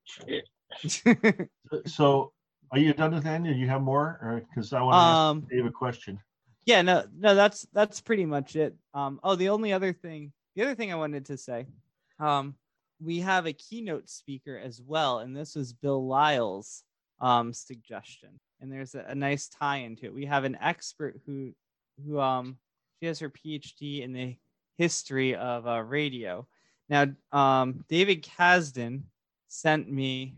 So are you done with that? Do you have more? Because I want to ask Dave a question. Yeah, no, that's pretty much it. The other thing I wanted to say, we have a keynote speaker as well, and this was Bill Lyle's suggestion, and there's a nice tie into it. We have an expert who she has her PhD in the history of radio. Now, David Kasdan sent me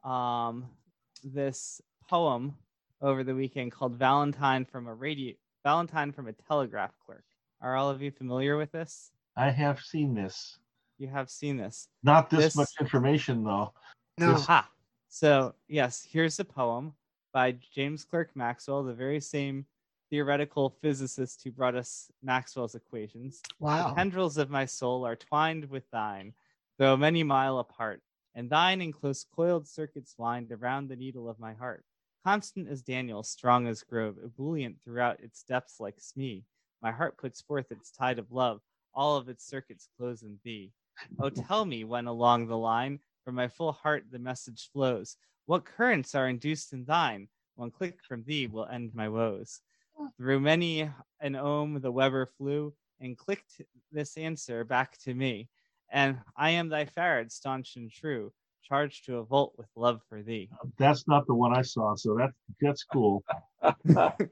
this poem over the weekend called Valentine from a Telegraph Clerk. Are all of you familiar with this? I have seen this. You have seen this. Not this much information, though. No. So, yes, here's a poem by James Clerk Maxwell, the very same theoretical physicist who brought us Maxwell's equations. Wow. The tendrils of my soul are twined with thine, though many mile apart, and thine in close coiled circuits wind around the needle of my heart. Constant as Daniel, strong as Grove, ebullient throughout its depths like Smee, my heart puts forth its tide of love, all of its circuits close in thee. Oh, tell me when along the line, from my full heart the message flows, what currents are induced in thine? One click from thee will end my woes. Through many an ohm the Weber flew, and clicked this answer back to me. And I am thy Farad, staunch and true, charged to a volt with love for thee. That's not the one I saw, so that's cool.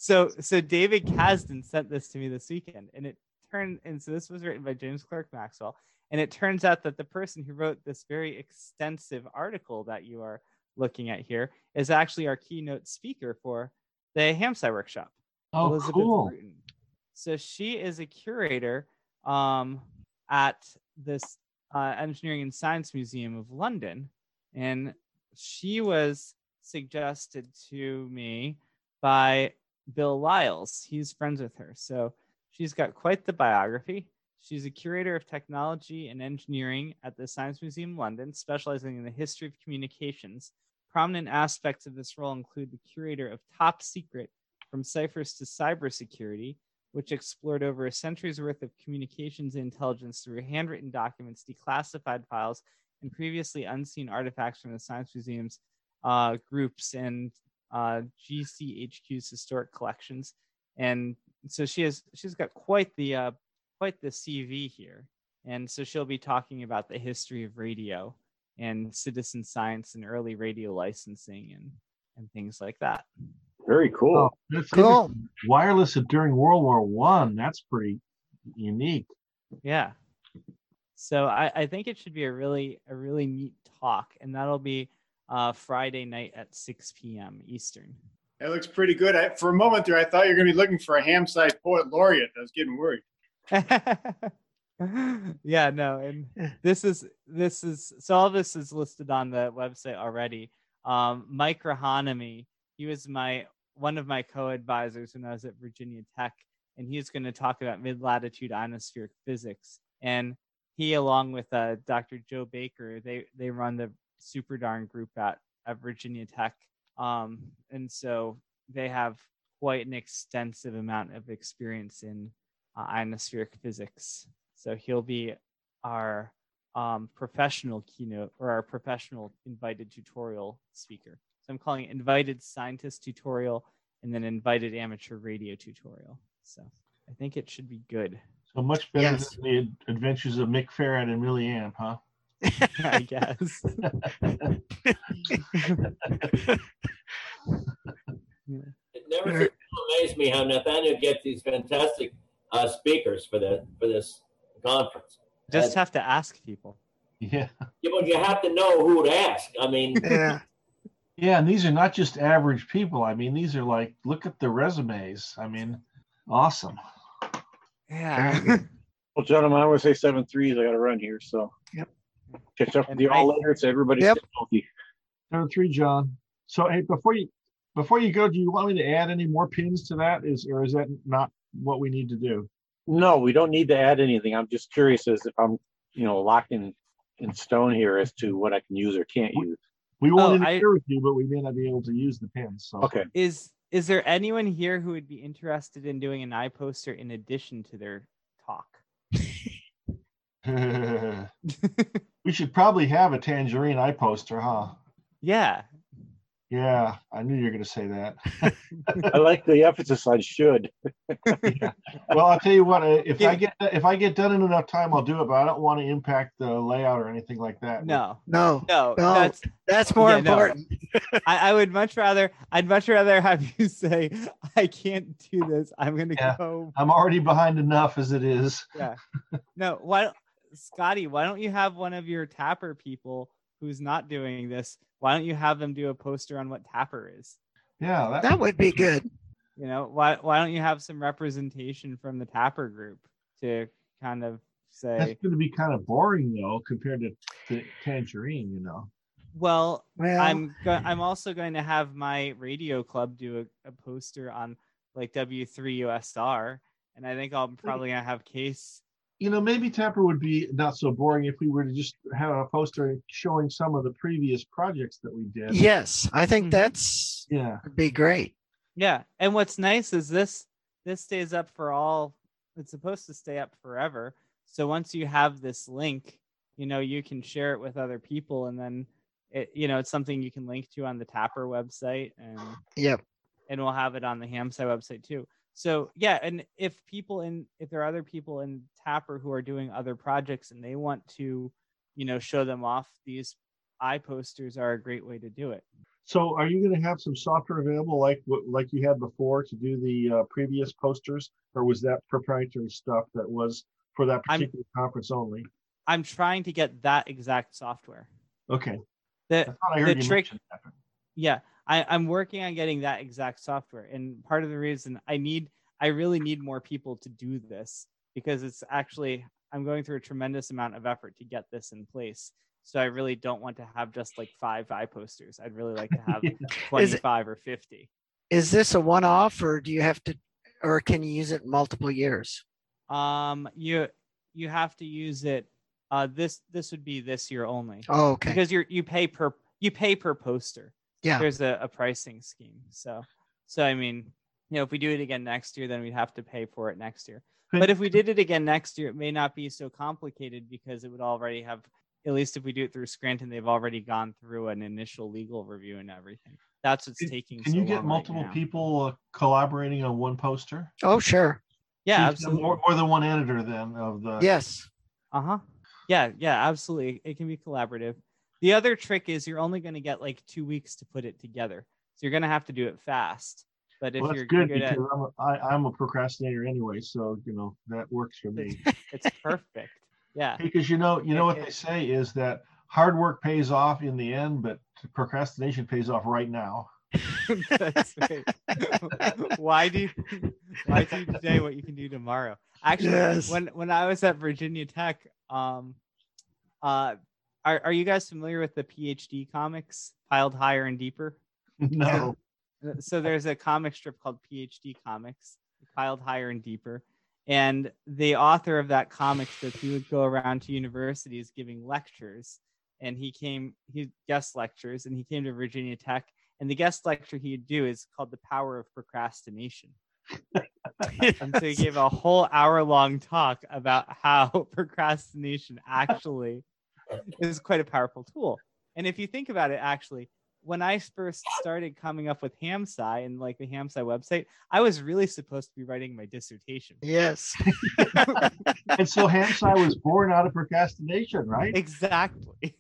So David Kasdan sent this to me this weekend, and so this was written by James Clerk Maxwell, and it turns out that the person who wrote this very extensive article that you are looking at here is actually our keynote speaker for the HamSci workshop. Oh, Elizabeth cool. Bruton. So she is a curator at this Engineering and Science Museum of London, and she was suggested to me by Bill Lyles. He's friends with her. So she's got quite the biography. She's a curator of technology and engineering at the Science Museum London, specializing in the history of communications. Prominent aspects of this role include the curator of Top Secret, From Ciphers to Cybersecurity, which explored over a century's worth of communications intelligence through handwritten documents, declassified files, and previously unseen artifacts from the Science Museum's groups and GCHQ's historic collections. And so she's got quite the CV here. And so she'll be talking about the history of radio and citizen science and early radio licensing and things like that. Very cool. Oh, that's cool. Wireless during World War I. That's pretty unique. Yeah. So I think it should be a really neat talk, and that'll be Friday night at 6 p.m. Eastern. It looks pretty good. For a moment there, I thought you were going to be looking for a HamSci poet laureate. I was getting worried. Yeah, no, and this is so all this is listed on the website already. Mike Rahanomy, he was one of my co-advisors when I was at Virginia Tech, and he's going to talk about mid-latitude ionospheric physics. And he, along with Dr. Joe Baker, they run the Super Darn group at Virginia Tech, and so they have quite an extensive amount of experience in ionospheric physics. So he'll be our professional keynote, or our professional invited tutorial speaker. So I'm calling it invited scientist tutorial and then invited amateur radio tutorial. So I think it should be good. So much better than the adventures of Mick Farron and Millie Ann, huh? I guess. It never amazed me how Nathaniel gets these fantastic speakers for this conference. Just have to ask people. Yeah. Yeah, but you have to know who to ask. I mean, yeah, and these are not just average people. I mean, these are like, look at the resumes. I mean, awesome. Yeah. Well, gentlemen, I want to say 7-3. I got to run here, so catch up with you all later. So everybody stay healthy. 7-3, John. So hey, before you go, do you want me to add any more pins to that? Or is that not what we need to do? No, we don't need to add anything. I'm just curious as if I'm, locked in stone here as to what I can use or can't use. We won't interfere with you, but we may not be able to use the pins. So. Okay. Is there anyone here who would be interested in doing an iPoster in addition to their talk? We should probably have a Tangerine iPoster, huh? Yeah. Yeah, I knew you were going to say that. I like the emphasis on should. Yeah. Well, I'll tell you what. If I get done in enough time, I'll do it. But I don't want to impact the layout or anything like that. No. That's more important. I would much rather. I'd much rather have you say, "I can't do this. I'm going to go." I'm already behind enough as it is. Yeah. No. Scotty? Why don't you have one of your Tapper people who's not doing this? Why don't you have them do a poster on what Tapper is? Yeah, that would be good. Why don't you have some representation from the Tapper group to kind of say? That's going to be kind of boring though, compared to Tangerine, Well, I'm also going to have my radio club do a poster on like W3USR, and I think I'm probably going to have Case. Maybe Tapper would be not so boring if we were to just have a poster showing some of the previous projects that we did. Yes, I think that's would be great. Yeah, and what's nice is this stays up for all. It's supposed to stay up forever. So once you have this link, you can share it with other people, and then it's something you can link to on the Tapper website, and we'll have it on the HamSci website too. So yeah, and if there are other people in Tapper who are doing other projects and they want to, show them off, these iPosters are a great way to do it. So are you going to have some software available like you had before to do the previous posters, or was that proprietary stuff that was for that particular conference only? I'm trying to get that exact software. Okay. The, I thought I heard the you trick, mention that. yeah, I'm working on getting that exact software. And part of the reason I really need more people to do this, because it's actually, I'm going through a tremendous amount of effort to get this in place. So I really don't want to have just like 5 posters. I'd really like to have 25 or 50. Is this a one-off, or do you have to, or can you use it multiple years? You have to use it. This would be this year only. Oh, okay. Because you pay per poster. Yeah. There's a pricing scheme. So I mean, if we do it again next year, then we'd have to pay for it next year. But if we did it again next year, it may not be so complicated, because it would already have, at least if we do it through Scranton, they've already gone through an initial legal review and everything. That's what's taking. Can you get multiple people collaborating on one poster? Oh, sure. Yeah, absolutely. More than one editor then of the. Yes. Yeah, absolutely. It can be collaborative. The other trick is you're only going to get like 2 weeks to put it together, so you're going to have to do it fast. But if Well, that's you're good, good at, because I'm a procrastinator anyway, so that works for me. it's perfect. Yeah. Because you know what they say is that hard work pays off in the end, but procrastination pays off right now. That's right. Why do today what you can do tomorrow? Actually, Yes. when I was at Virginia Tech, are you guys familiar with the PhD comics, Piled Higher and Deeper? No. So there's a comic strip called PhD Comics, Piled Higher and Deeper. And the author of that comic strip, he would go around to universities giving lectures, and he guest lectures, and he came to Virginia Tech, and the guest lecture he'd do is called The Power of Procrastination. And so he gave a whole hour-long talk about how procrastination actually is quite a powerful tool. And if you think about it, actually, when I first started coming up with HamSci and like the HamSci website, I was really supposed to be writing my dissertation. Yes. And so HamSci was born out of procrastination, right? Exactly.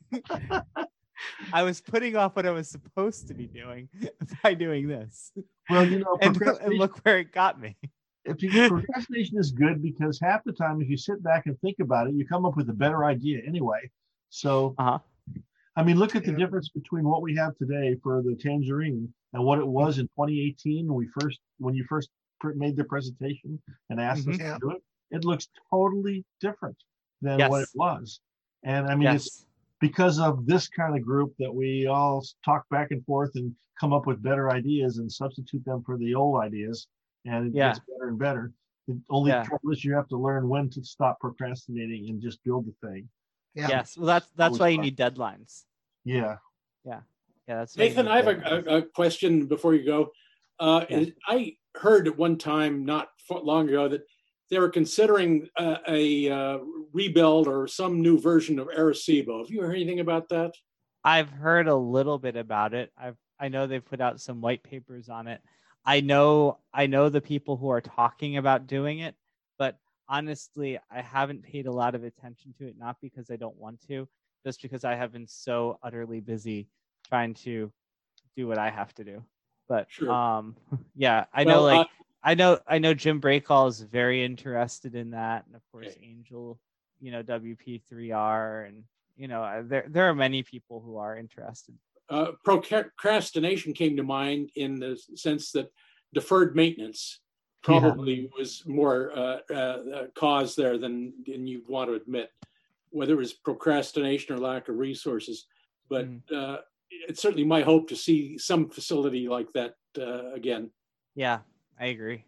I was putting off what I was supposed to be doing by doing this. Well, and look where it got me. Procrastination is good because half the time, if you sit back and think about it, you come up with a better idea anyway. So, I mean, look at the difference between what we have today for the Tangerine and what it was in 2018 when you first made the presentation and asked us to do it. It looks totally different than what it was. And I mean, it's because of this kind of group that we all talk back and forth and come up with better ideas and substitute them for the old ideas. And it gets better and better. The only trouble is you have to learn when to stop procrastinating and just build the thing. Yeah. Yes. Well, that's why you need deadlines. Yeah. That's Nathan, I have a question before you go. I heard at one time, not long ago, that they were considering a rebuild or some new version of Arecibo. Have you heard anything about that? I've heard a little bit about it. I know they've put out some white papers on it. I know the people who are talking about doing it, but honestly, I haven't paid a lot of attention to it, not because I don't want to, just because I have been so utterly busy trying to do what I have to do. But yeah, I know I know Jim Breakall is very interested in that, and of course Angel, WP3R, and there are many people who are interested. Procrastination came to mind in the sense that deferred maintenance probably was more cause there than you'd want to admit, whether it was procrastination or lack of resources. But it's certainly my hope to see some facility like that again. Yeah, I agree.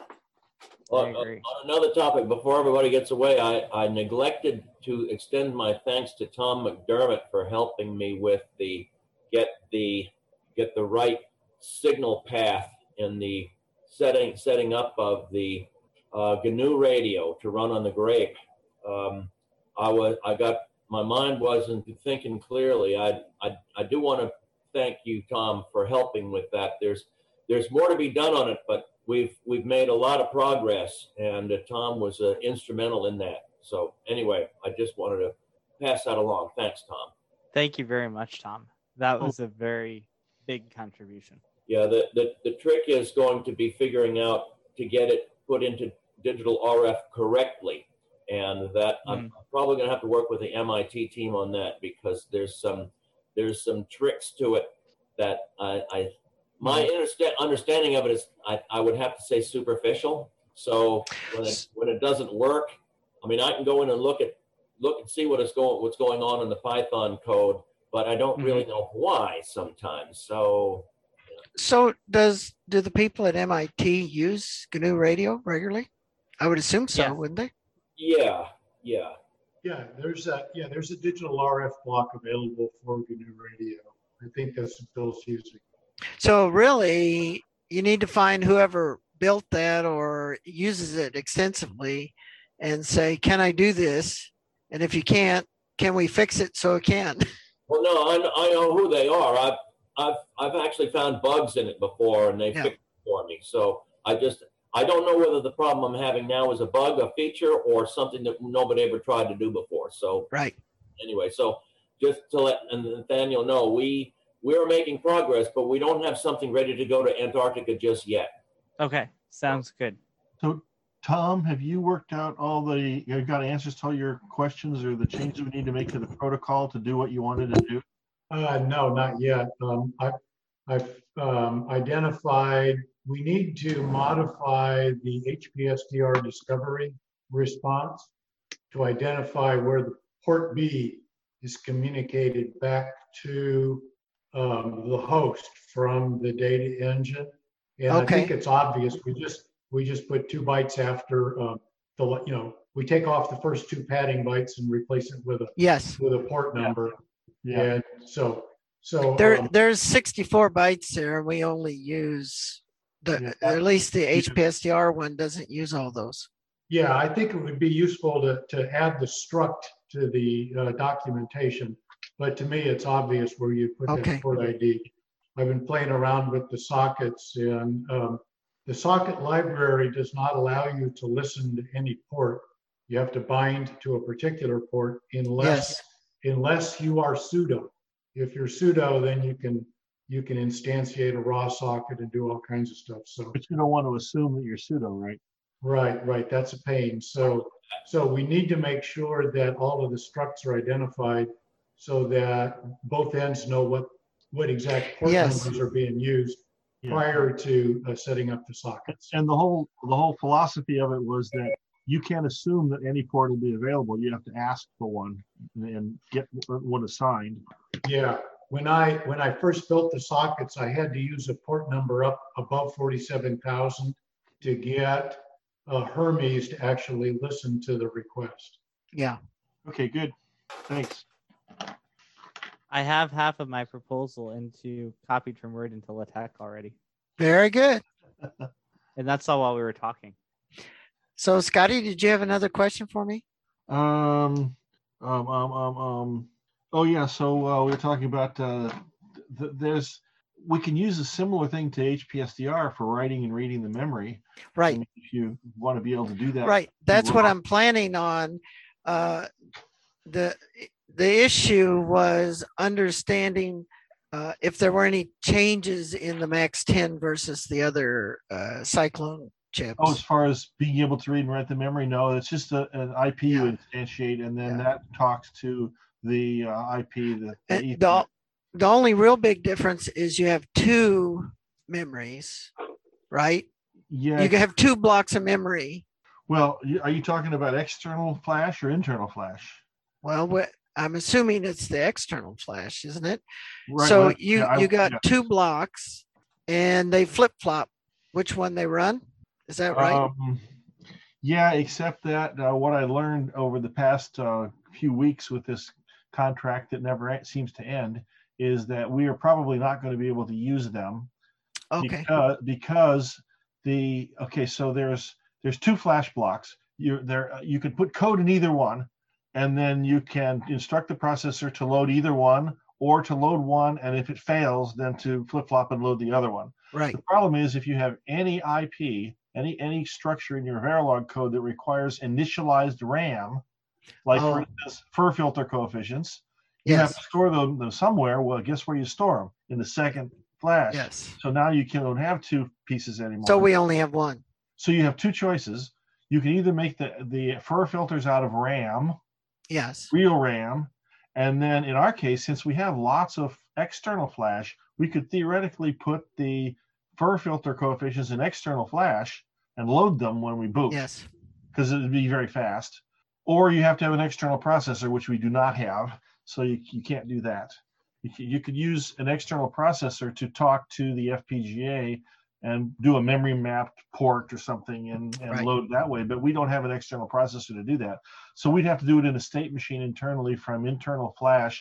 On another topic, before everybody gets away, I neglected to extend my thanks to Tom McDermott for helping me with get the right signal path in the setting up of the GNU radio to run on the Grape. My mind wasn't thinking clearly. I do want to thank you, Tom, for helping with that. There's more to be done on it, but we've made a lot of progress, and Tom was instrumental in that. So anyway, I just wanted to pass that along. Thanks, Tom. Thank you very much, Tom. That was a very, big contribution. Yeah, the trick is going to be figuring out to get it put into digital RF correctly. And that I'm probably going to have to work with the MIT team on that, because there's some tricks to it that my understanding of it is I would have to say superficial. So when it doesn't work, I mean, I can go in and look and see what's going on in the Python code, but I don't really know why sometimes. So do the people at MIT use GNU Radio regularly? I would assume so, wouldn't they? Yeah. Yeah, there's a digital RF block available for GNU Radio. I think that's what Bill's using. So really, you need to find whoever built that or uses it extensively and say, can I do this? And if you can't, can we fix it so it can? Well, no, I know who they are. I've actually found bugs in it before, and they fixed it for me. So I don't know whether the problem I'm having now is a bug, a feature, or something that nobody ever tried to do before. So anyway, so just to let Nathaniel know, we're making progress, but we don't have something ready to go to Antarctica just yet. Okay, sounds good. So Tom, have you worked out you've got answers to all your questions or the changes we need to make to the protocol to do what you wanted to do? No, not yet. I've identified we need to modify the HPSDR discovery response to identify where the port B is communicated back to the host from the data engine. And I think it's obvious. We just put 2 bytes after we take off the first 2 padding bytes and replace it with a port number. Yeah. And so there's 64 bytes there. We only use at least the HPSDR one doesn't use all those. Yeah, I think it would be useful to add the struct to the documentation, but to me it's obvious where you put that port ID. I've been playing around with the sockets, and the socket library does not allow you to listen to any port. You have to bind to a particular port unless you are sudo. If you're sudo, then you can instantiate a raw socket and do all kinds of stuff. So, but you don't want to assume that you're sudo, right? Right. That's a pain. So we need to make sure that all of the structs are identified so that both ends know what exact port numbers are being used prior to setting up the sockets. And the whole philosophy of it was that you can't assume that any port will be available. You have to ask for one and get one assigned. Yeah. When I first built the sockets, I had to use a port number up above 47,000 to get Hermes to actually listen to the request. Yeah. Okay, good. Thanks. I have half of my proposal copied from Word into LaTeX already. Very good. And that's all while we were talking. So Scotty, did you have another question for me? Oh yeah. So we were talking about we can use a similar thing to HPSDR for writing and reading the memory. Right. I mean, if you want to be able to do that. Right. That's what I'm planning on. The issue was understanding if there were any changes in the Max 10 versus the other Cyclone chips. Oh, as far as being able to read and write the memory, no, it's just an IP you instantiate, and then that talks to the IP. The only real big difference is you have 2 memories, right? Yeah. You can have 2 blocks of memory. Well, are you talking about external flash or internal flash? Well, I'm assuming it's the external flash, isn't it? Right, so you got 2 blocks, and they flip-flop which one they run. Is that right? Yeah, except that what I learned over the past few weeks with this contract that never seems to end is that we are probably not going to be able to use them. Okay. Because so there's 2 flash blocks. You can put code in either one, and then you can instruct the processor to load either one or to load one, and if it fails, then to flip-flop and load the other one. Right. The problem is if you have any IP, any structure in your Verilog code that requires initialized RAM, like for instance, FIR filter coefficients, you have to store them somewhere. Well, guess where you store them? In the second flash. Yes. So now you don't have two pieces anymore. So we only have one. So you have two choices. You can either make the FUR filters out of RAM, yes, real RAM, and then in our case, since we have lots of external flash, we could theoretically put the FUR filter coefficients in external flash and load them when we boot. Yes. Because it would be very fast. Or you have to have an external processor, which we do not have, so you can't do that. You could use an external processor to talk to the FPGA and do a memory mapped port or something and right. load it that way, but we don't have an external processor to do that. So we'd have to do it in a state machine internally from external flash,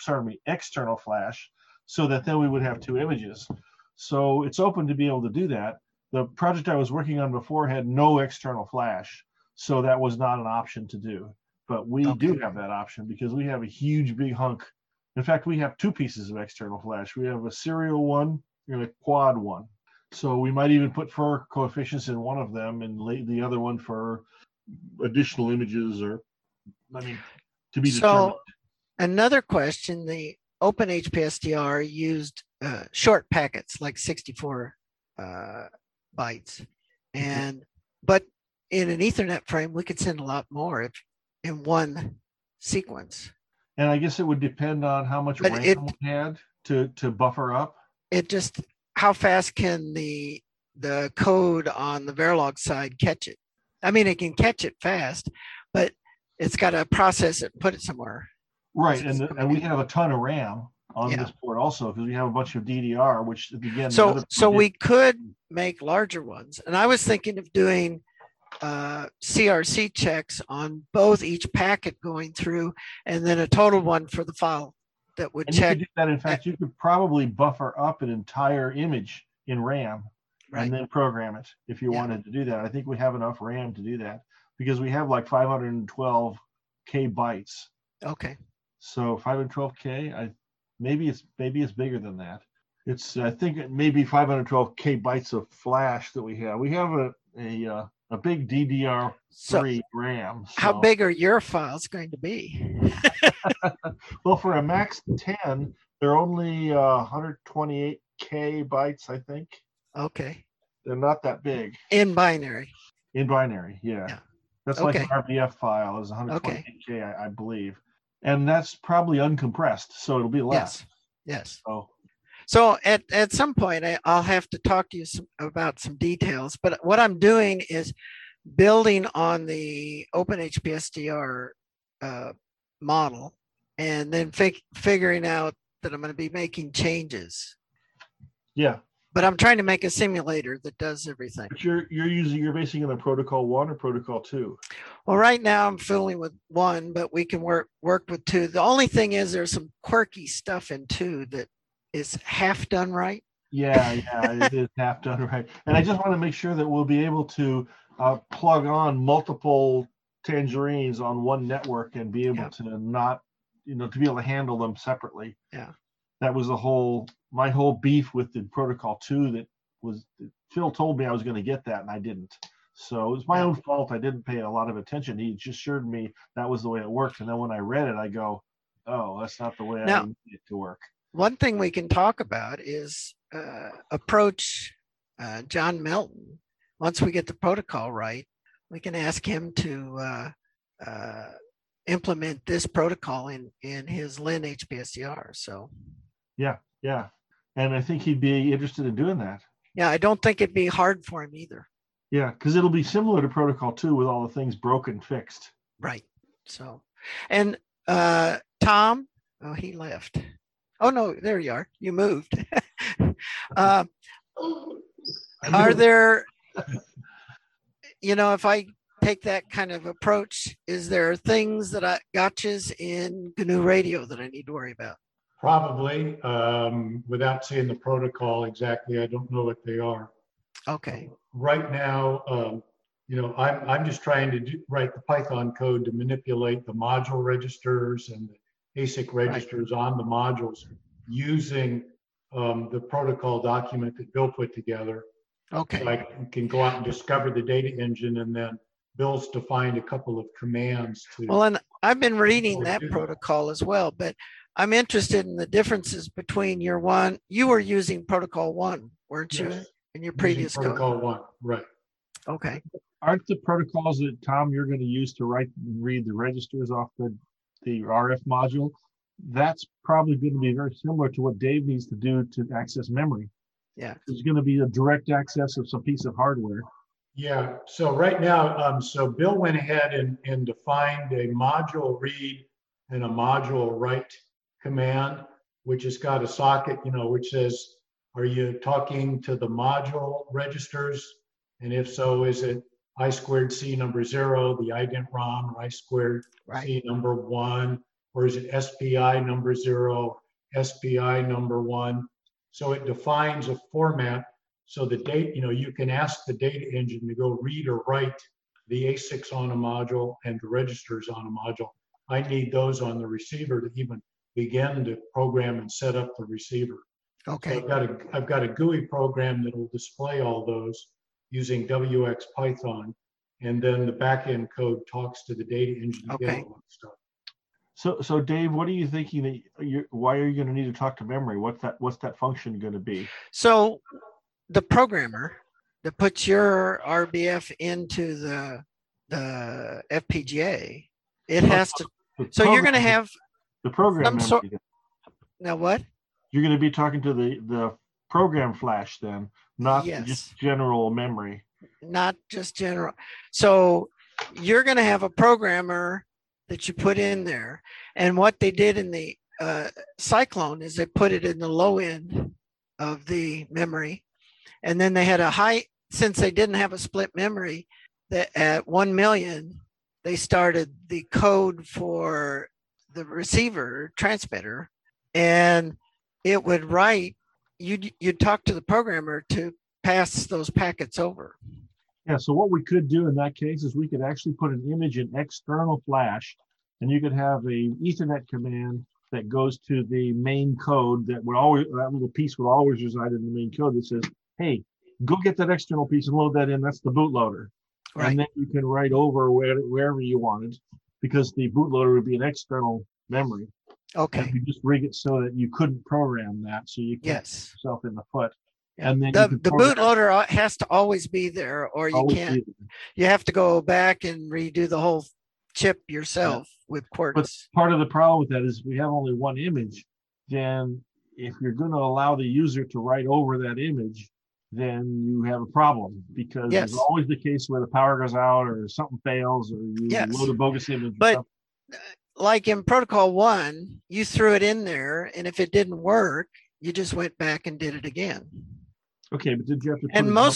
so that then we would have two images. So it's open to be able to do that. The project I was working on before had no external flash, so that was not an option to do. But we do have that option because we have a huge big hunk. In fact, we have two pieces of external flash. We have a serial one and a quad one. So we might even put FUR coefficients in one of them and the other one for additional images, or to be determined. So another question, the OpenHPSDR used short packets like 64 bytes, and but in an Ethernet frame, we could send a lot more in one sequence. And I guess it would depend on how much RAM we had to buffer up. It just, how fast can the code on the Verilog side catch it? I mean, it can catch it fast, but it's got to process it and put it somewhere. Right, and we have a ton of RAM on this board also because we have a bunch of DDR, which again. So we could make larger ones, and I was thinking of doing CRC checks on both each packet going through, and then a total one for the file that would check. You could do that. In fact, you could probably buffer up an entire image in RAM and then program it if you wanted to do that. I think we have enough RAM to do that because we have like 512K bytes. Okay. So 512K, maybe it's bigger than that. It's I think it may be 512K bytes of flash that we have. We have a big DDR3 RAM. So. How big are your files going to be? Well, for a Max 10, they're only 128K bytes, I think. Okay. They're not that big. In binary. In binary, yeah. That's like an RBF file is 128K, I believe. And that's probably uncompressed, so it'll be less. Yes. So at some point, I'll have to talk to you about some details. But what I'm doing is building on the OpenHPSDR model, and then figuring out that I'm going to be making changes. Yeah. But I'm trying to make a simulator that does everything. But you're basing it on Protocol 1 or Protocol 2? Well, right now I'm fiddling with 1, but we can work with 2. The only thing is there's some quirky stuff in 2 that is half done right. Yeah, it is half done right. And I just want to make sure that we'll be able to plug on multiple tangerines on one network and be able to not, to be able to handle them separately. Yeah. That was my whole beef with the Protocol 2 Phil told me I was going to get that and I didn't. So it was my own fault. I didn't pay a lot of attention. He just assured me that was the way it worked. And then when I read it, I go, oh, that's not the way I need it to work. One thing we can talk about is approach John Melton. Once we get the protocol right, we can ask him to implement this protocol in his Lin HPSDR. So. Yeah. And I think he'd be interested in doing that. Yeah, I don't think it'd be hard for him either. Yeah, because it'll be similar to Protocol 2 with all the things broken fixed. Right. So, and Tom, he left. Oh, no, there you are. You moved. Are there, if I take that kind of approach, is there things gotchas in GNU Radio that I need to worry about? Probably, without seeing the protocol exactly, I don't know what they are. Okay. Right now, I'm just trying to write the Python code to manipulate the module registers and the ASIC registers on the modules using the protocol document that Bill put together. Okay. So I can go out and discover the data engine, and then Bill's defined a couple of commands to. Well, and I've been reading that protocol as well, but I'm interested in the differences between your one. You were using Protocol 1, weren't you, Yes. in your Using previous code? Protocol 1, right. Okay. Aren't the protocols that, Tom, you're going to use to write and read the registers off the RF module? That's probably going to be very similar to what Dave needs to do to access memory. Yeah. There's going to be a direct access of some piece of hardware. Yeah, so right now, so Bill went ahead and defined a module read and a module write command, which has got a socket, which says, are you talking to the module registers? And if so, is it I squared C number 0, the ident ROM, or I squared C number 1, or is it SPI number 0, SPI number 1? So it defines a format. So the date, you can ask the data engine to go read or write the ASICs on a module and the registers on a module. I need those on the receiver to even begin to program and set up the receiver. Okay. So I've got a GUI program that will display all those using WX Python, and then the backend code talks to the data engine to get all that stuff. So Dave, what are you thinking that why are you going to need to talk to memory? What's that function going to be? So the programmer that puts your RBF into the FPGA, it has to. So you're going to have the program memory. Now what? You're going to be talking to the program flash then, not just general memory. Not just general. So you're going to have a programmer that you put in there. And what they did in the Cyclone is they put it in the low end of the memory. And then they had a high, since they didn't have a split memory, that at 1 million, they started the code for the receiver transmitter, and it would write, you'd talk to the programmer to pass those packets over. Yeah, so what we could do in that case is we could actually put an image in external flash, and you could have a Ethernet command that goes to the main code that little piece would always reside in the main code that says, hey, go get that external piece and load that in. That's the bootloader. Right. And then you can write over wherever you wanted, because the bootloader would be an external memory. Okay. And you just rig it so that you couldn't program that, so you can't shoot yourself in the foot. And then the bootloader has to always be there, or you can't. You have to go back and redo the whole chip yourself with Quartz. But part of the problem with that is we have only one image. Then if you're going to allow the user to write over that image, then you have a problem, because it's always the case where the power goes out or something fails or you load a bogus image. But like in Protocol 1, you threw it in there, and if it didn't work, you just went back and did it again. Okay, but did you have to put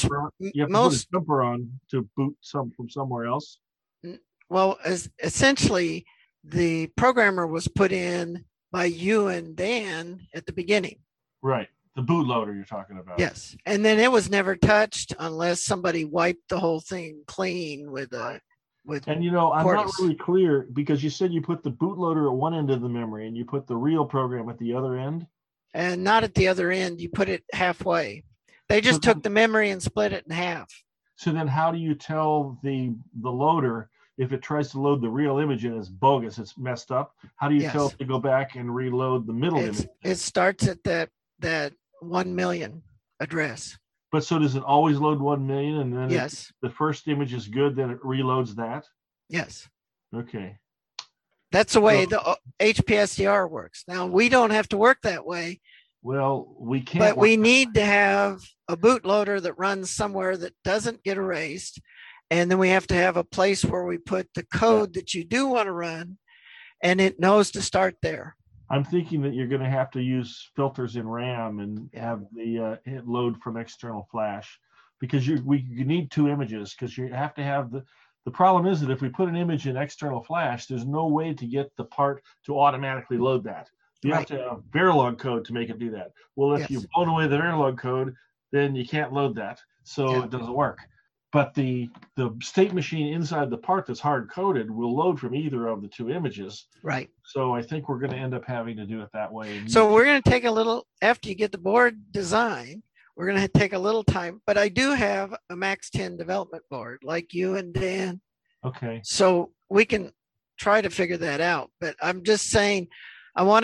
most a jumper on to boot from somewhere else? Well, essentially, the programmer was put in by you and Dan at the beginning. Right. The bootloader you're talking about. Yes. And then it was never touched unless somebody wiped the whole thing clean with and I'm not really clear, because you said you put the bootloader at one end of the memory and you put the real program at the other end. And not at the other end, you put it halfway. They just took the memory and split it in half. So then how do you tell the loader if it tries to load the real image and it's bogus, it's messed up? How do you tell it to go back and reload the middle image? It starts at that 1 million address. But so does it always load 1 million, and then yes, the first image is good, then it reloads that? Yes. Okay. That's the way the HPSDR works. Now, we don't have to work that way. Well, we can't. But we need to have a bootloader that runs somewhere that doesn't get erased. And then we have to have a place where we put the code that you do want to run, and it knows to start there. I'm thinking that you're going to have to use filters in RAM and have the it load from external flash, because you need two images, because you have to have the problem is that if we put an image in external flash, there's no way to get the part to automatically load that. You have to have Verilog code to make it do that. Well, if you've blown away the Verilog code, then you can't load that, so it doesn't work. But the state machine inside the part that's hard coded will load from either of the two images. Right. So I think we're going to end up having to do it that way. So we're going to take a little, after you get the board design, we're going to take a little time. But I do have a Max 10 development board like you and Dan. Okay. So we can try to figure that out. But I'm just saying, I want to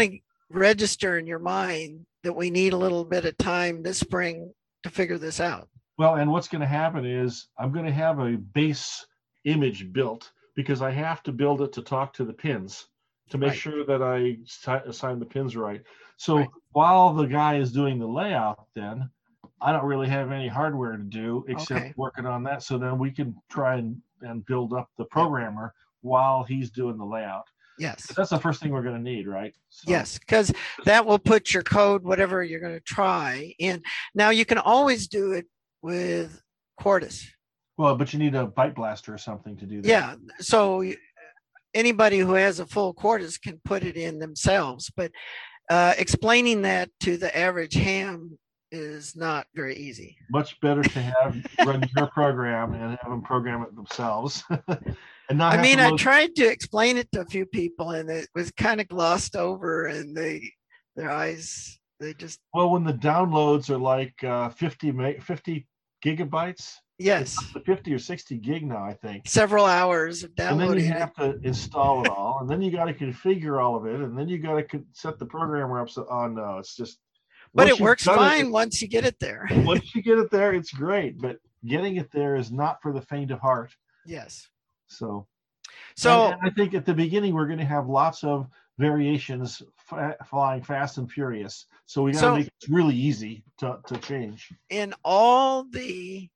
register in your mind that we need a little bit of time this spring to figure this out. Well, and what's going to happen is I'm going to have a base image built because I have to build it to talk to the pins to make sure that I assign the pins right. So while the guy is doing the layout, then I don't really have any hardware to do except working on that. So then we can try and build up the programmer while he's doing the layout. Yes. That's the first thing we're going to need, right? So. Yes, because that will put your code, whatever you're going to try in. Now you can always do it with Quartus. Well, but you need a Byte Blaster or something to do that. Yeah. So anybody who has a full Quartus can put it in themselves, but explaining that to the average ham is not very easy. Much better to have run your program and have them program it themselves. And not I mean, I tried to explain it to a few people and it was kind of glossed over and their eyes, they just. Well, when the downloads are like 50 gigabytes. Yes. 50 or 60 gig now, I think. Several hours of downloading. And then you have to install it all. And then you got to configure all of it. And then you got to set the programmer up. So, oh no, it's just. But it works fine once you get it there. Once you get it there, it's great. But getting it there is not for the faint of heart. Yes. So and I think at the beginning, we're going to have lots of variations flying fast and furious. So we got to make it really easy to change. In all the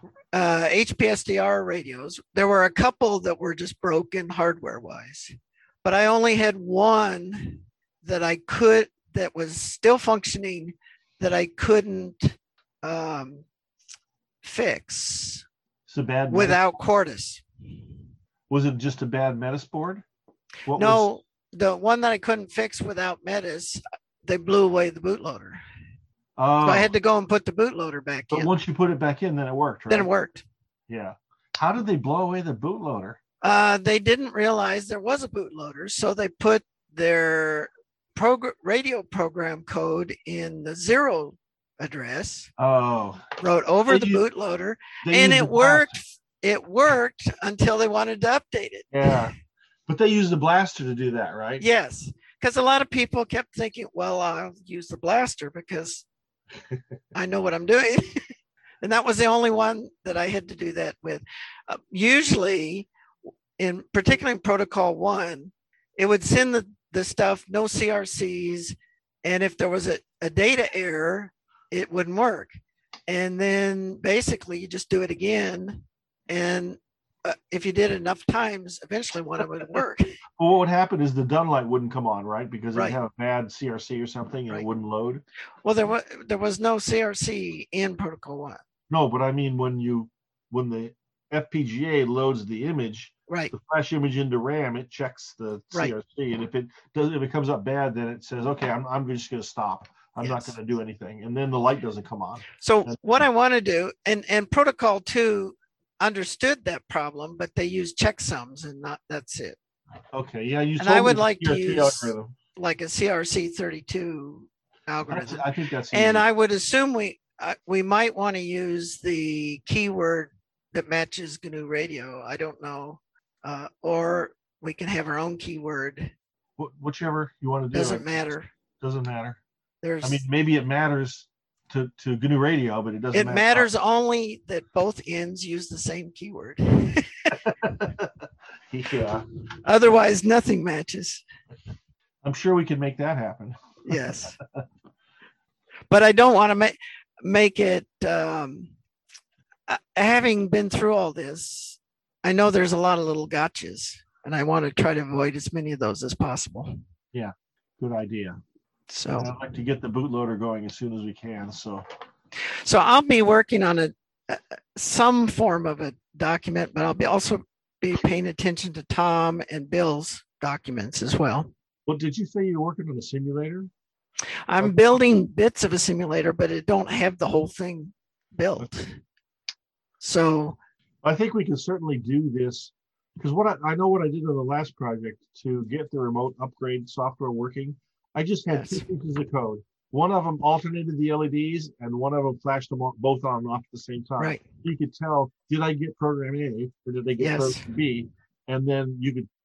HPSDR radios, there were a couple that were just broken hardware wise, but I only had one that that was still functioning that I couldn't fix without Quartus. Was it just a bad Metis board? The one that I couldn't fix without Metis, they blew away the bootloader. Oh. So I had to go and put the bootloader back in. But once you put it back in, then it worked, right? Then it worked. Yeah. How did they blow away the bootloader? They didn't realize there was a bootloader, so they put their radio program code in the 0 address. Oh. Wrote over the bootloader, and it worked. It worked until they wanted to update it. Yeah. But they used the blaster to do that, right? Yes. Because a lot of people kept thinking, well, I'll use the blaster because I know what I'm doing. And that was the only one that I had to do that with. Usually, particularly in Protocol 1, it would send the stuff, no CRCs. And if there was a data error, it wouldn't work. And then basically you just do it again. And if you did it enough times, eventually one of them would work. Well, what would happen is the Dunlight wouldn't come on, right? Because it would have a bad CRC or something and it wouldn't load. Well, there was no CRC in Protocol 1. No, but I mean when the FPGA loads the image, the flash image into RAM, it checks the CRC, and if it comes up bad, then it says, okay, I'm just going to stop. I'm not going to do anything, and then the light doesn't come on. So what I want to do, and Protocol 2 understood that problem, but they used checksums, and that's it. Okay, yeah, you. And I would like to use algorithm. Like a CRC32 algorithm. I think that's. And I would assume we might want to use the keyword that matches GNU Radio. I don't know, or we can have our own keyword. Whichever you want to do. Doesn't matter. Doesn't matter. I mean, maybe it matters to GNU Radio, but it doesn't. It matters only that both ends use the same keyword. Yeah. Otherwise, nothing matches. I'm sure we can make that happen. Yes. But I don't want to make it. Having been through all this, I know there's a lot of little gotchas, and I want to try to avoid as many of those as possible. Yeah, good idea. So I'd like to get the bootloader going as soon as we can. So I'll be working on some form of a document, but I'll also be paying attention to Tom and Bill's documents as well. Well, did you say you're working on a simulator? I'm building bits of a simulator, but it don't have the whole thing built. Okay. So I think we can certainly do this because I know what I did on the last project to get the remote upgrade software working. I just had 2 pieces of code. One of them alternated the LEDs, and one of them flashed them both on and off at the same time. Right. You could tell, did I get program A or did they get program B? And then you could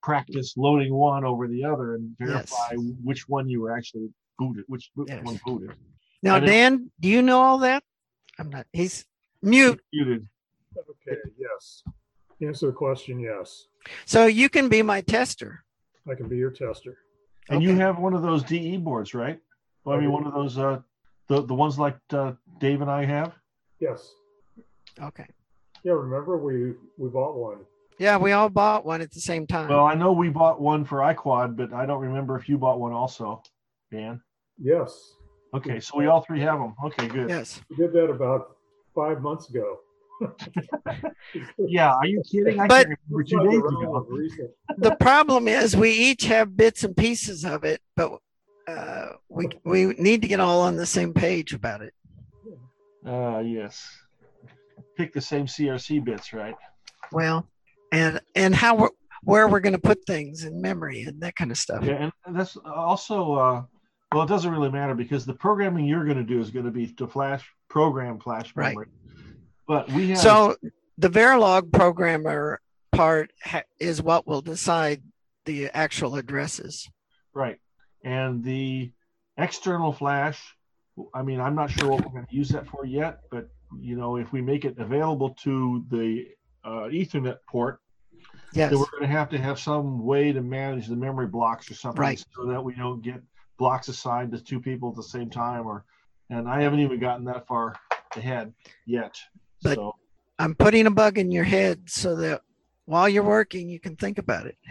practice loading one over the other and verify which one you were actually booted, which one booted. Now, Dan, do you know all that? I'm not. He's muted. Okay. Yes. Answer the question. Yes. So you can be my tester. I can be your tester. And you have one of those DE boards, right? Well, I mean, one of those the ones like Dave and I have. Yes. Okay. Yeah. Remember, we bought one. Yeah, we all bought one at the same time. Well, I know we bought one for iQuad, but I don't remember if you bought one also, Dan. Yes. Okay, so we all three have them. Okay, good. Yes. We did that about 5 months ago. Yeah, are you kidding? I But- can't remember 2 days ago. The problem is we each have bits and pieces of it, but we need to get all on the same page about it. Yes. Pick the same CRC bits, right? Well, and how where we're going to put things in memory and that kind of stuff. Yeah, and that's also well, it doesn't really matter because the programming you're going to do is going to be to program flash memory. But we have So the Verilog programmer part is what will decide the actual addresses. right, and the external flash. I mean, I'm not sure what we're going to use that for yet, but you know, if we make it available to the Ethernet port, yes, then we're going to have some way to manage the memory blocks or something, Right. so that we don't get blocks assigned to two people at the same time. And I haven't even gotten that far ahead yet. But So I'm putting a bug in your head so that while you're working, you can think about it.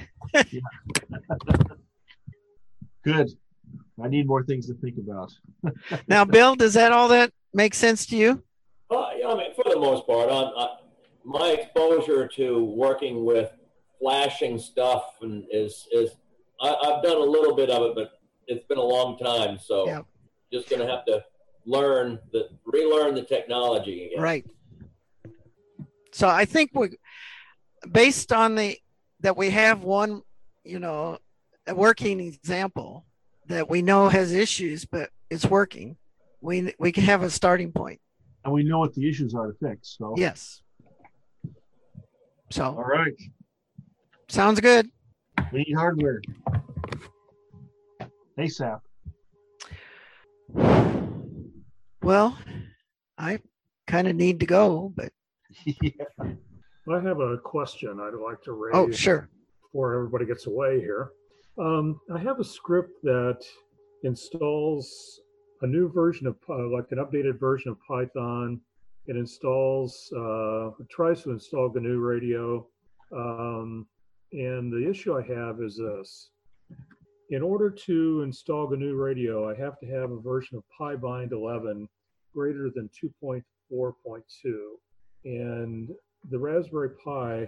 good. I need more things to think about. Now, Bill, does that all that make sense to you? Yeah, I mean, for the most part, my exposure to working with flashing stuff and I've done a little bit of it, but it's been a long time, so just going to have to relearn the technology again. Right. So I think based on that we have one, a working example that we know has issues, but it's working. We can have a starting point. And we know what the issues are to fix. So Yes. So all right. Sounds good. We need hardware. ASAP. Well, I kind of need to go, but I have a question I'd like to raise. Oh, sure. Before everybody gets away here. I have a script that installs a new version of, like an updated version of Python. It installs, it tries to install GNU Radio. And the issue I have is this. In order to install GNU Radio, I have to have a version of PyBind 11 greater than 2.4.2. And the Raspberry Pi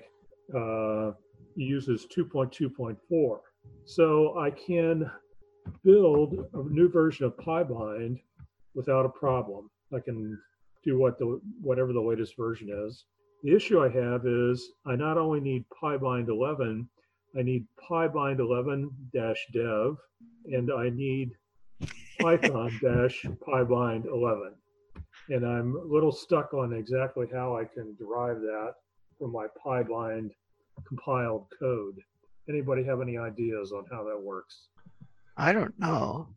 uses 2.2.4. So I can build a new version of PyBind without a problem. I can do whatever the latest version is. The issue I have is I not only need PyBind 11, I need PyBind 11-dev, and I need Python-PyBind 11. And I'm a little stuck on exactly how I can derive that from my PyBind compiled code. Anybody have any ideas on how that works? I don't know.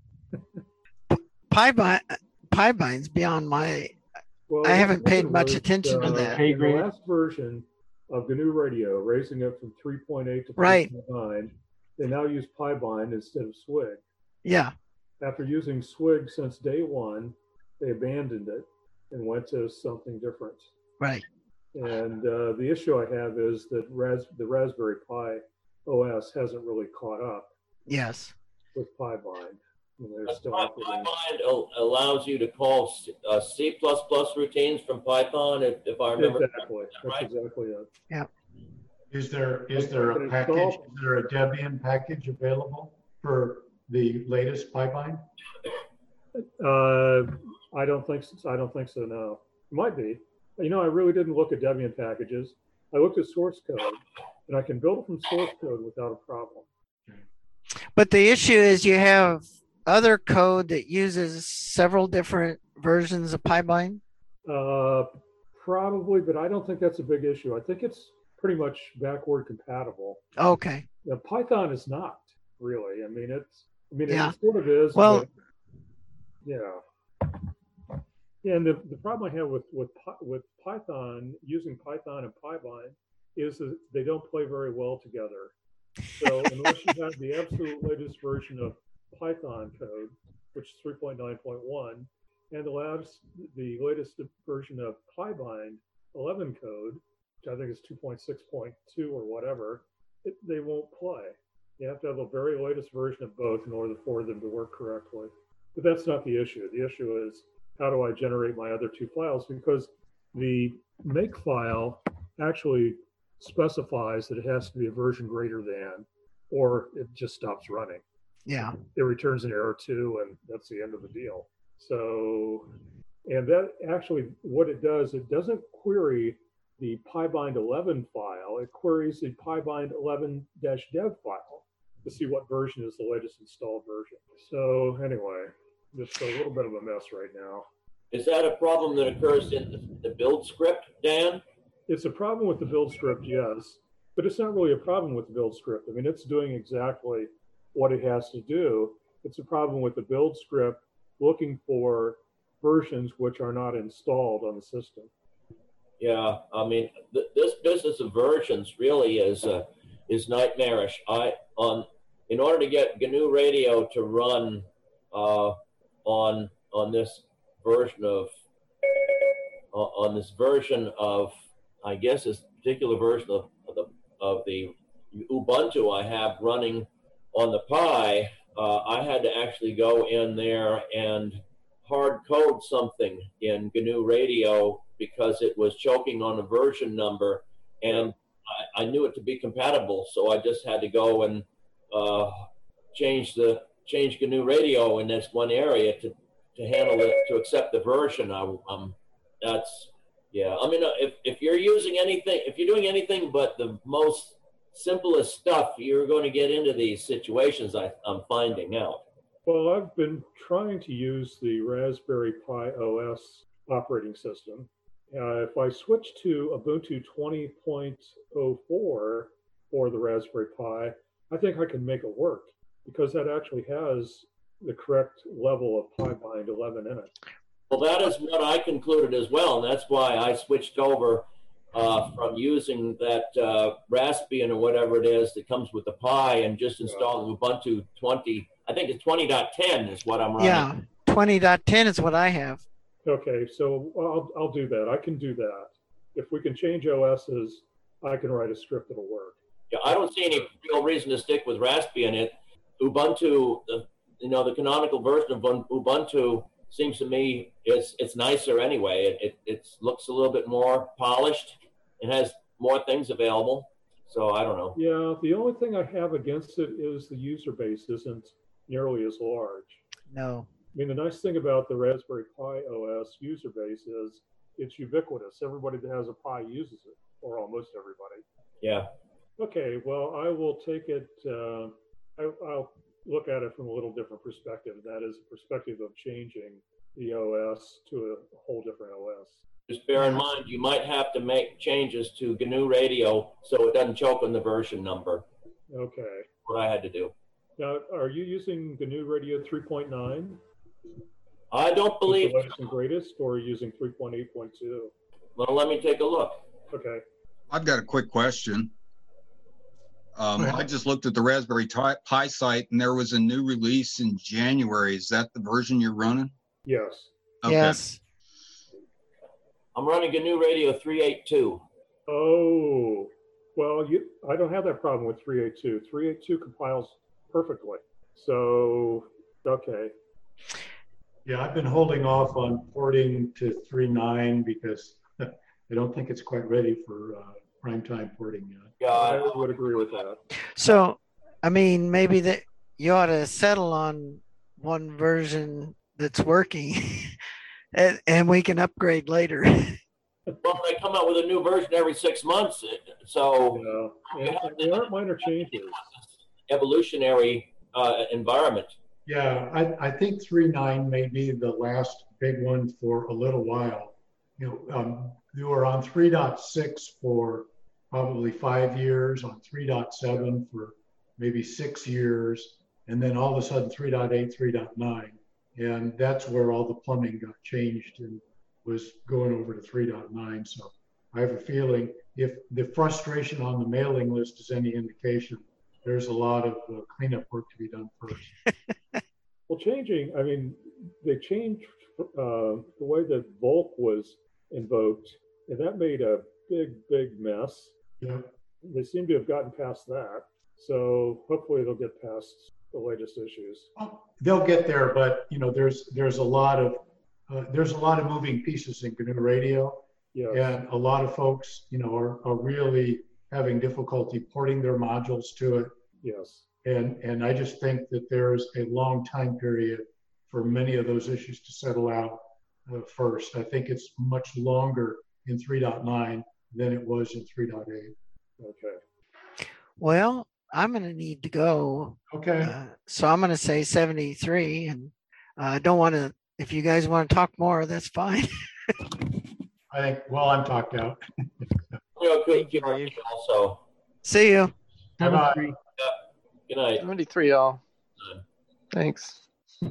PyBind's beyond my. Well, I haven't paid what much was, attention to that. In the last version of GNU Radio, raising it from 3.8 to Right. 3.9, they now use PyBind instead of Swig. Yeah. After using Swig since day one, they abandoned it and went to something different. Right. And the issue I have is that the Raspberry Pi OS hasn't really caught up Yes. with PyBind. And they're still PyBind allows you to call C++ routines from Python, if I remember. Exactly. That's exactly it. Yeah. I Is there a can package? install- Is there a Debian package available for the latest PyBind? I don't think so. No, it might be. I really didn't look at Debian packages. I looked at source code, and I can build it from source code without a problem. But the issue is you have other code that uses several different versions of PyBind. Probably, but I don't think that's a big issue. I think it's pretty much backward compatible. Okay. Now, Python is not really. Yeah. It sort of is. Well, but, yeah, and the problem I have with Python, using Python and PyBind, is that they don't play very well together. So unless you have the absolute latest version of Python code, which is 3.9.1, and the latest version of PyBind 11 code, which I think is 2.6.2 or whatever, they won't play. You have to have a very latest version of both in order for them to work correctly. But that's not the issue. The issue is, how do I generate my other two files? Because the make file actually specifies that it has to be a version greater than, or it just stops running. Yeah. It returns an error too, and that's the end of the deal. So, and that actually, what it does, it doesn't query the PyBind 11 file, it queries the PyBind 11-dev file to see what version is the latest installed version. So anyway, just a little bit of a mess right now. Is that a problem that occurs in the build script, Dan? It's a problem with the build script, yes, but it's not really a problem with the build script. I mean, it's doing exactly what it has to do. It's a problem with the build script looking for versions which are not installed on the system. Yeah, I mean, this business of versions really is nightmarish. In order to get GNU Radio to run on this version of I guess this particular version of the Ubuntu I have running on the Pi, I had to actually go in there and hard code something in GNU Radio because it was choking on a version number, and I knew it to be compatible, so I just had to go and change GNU Radio in this one area to handle it, to accept the version. Yeah. I mean, if you're using anything, if you're doing anything but the most simplest stuff, you're going to get into these situations. I'm finding out. Well, I've been trying to use the Raspberry Pi OS operating system. If I switch to Ubuntu 20.04 for the Raspberry Pi, I think I can make it work because that actually has the correct level of PyBind 11 in it. Well, that is what I concluded as well, and that's why I switched over from using that Raspbian or whatever it is that comes with the Pi and just installing Ubuntu 20. I think it's 20.10 is what I'm running. Yeah, 20.10 is what I have. Okay, so I'll do that. I can do that. If we can change OSs, I can write a script that'll work. Yeah, I don't see any real reason to stick with Raspbian. Ubuntu, the canonical version of Ubuntu seems to me it's nicer anyway. It looks a little bit more polished. It has more things available. So I don't know. Yeah, the only thing I have against it is the user base isn't nearly as large. No. I mean, the nice thing about the Raspberry Pi OS user base is it's ubiquitous. Everybody that has a Pi uses it, or almost everybody. Yeah. Okay, well, I will take it, I'll look at it from a little different perspective. That is a perspective of changing the OS to a whole different OS. Just bear in mind, you might have to make changes to GNU Radio so it doesn't choke on the version number. Okay. What I had to do. Now, are you using GNU Radio 3.9? I don't believe the latest and greatest, or are you using 3.8.2? Well, let me take a look. Okay. I've got a quick question. I just looked at the Raspberry Pi site, and there was a new release in January. Is that the version you're running? Yes. Okay. Yes. I'm running GNU Radio 3.8.2. Oh, well, I don't have that problem with 3.8.2. 3.8.2 compiles perfectly. So, okay. Yeah, I've been holding off on porting to 3.9 because I don't think it's quite ready for primetime porting yet. Yeah, I would agree with that. So, I mean, maybe that you ought to settle on one version that's working and we can upgrade later. Well, they come out with a new version every 6 months, so they aren't minor changes. Evolutionary environment. Yeah, I think 3.9 may be the last big one for a little while. You were on 3.6 for probably 5 years, on 3.7 for maybe 6 years, and then all of a sudden 3.8, 3.9. And that's where all the plumbing got changed and was going over to 3.9. So I have a feeling if the frustration on the mailing list is any indication, there's a lot of cleanup work to be done first. Well, I mean, they changed the way that Volk was invoked, and that made a big mess. Yeah. They seem to have gotten past that. So hopefully they'll get past the latest issues. They'll get there, but there's a lot of moving pieces in GNU Radio. Yes. And a lot of folks, are really having difficulty porting their modules to it. Yes. And I just think that there's a long time period for many of those issues to settle out first. I think it's much longer in 3.9 than it was in 3.8. Okay. Well, I'm going to need to go. Okay. So I'm going to say 73, and I don't want to, if you guys want to talk more, that's fine. I think, I'm talked out. Thank you, also. See you. Bye-bye. Good night. 73, y'all. Thanks.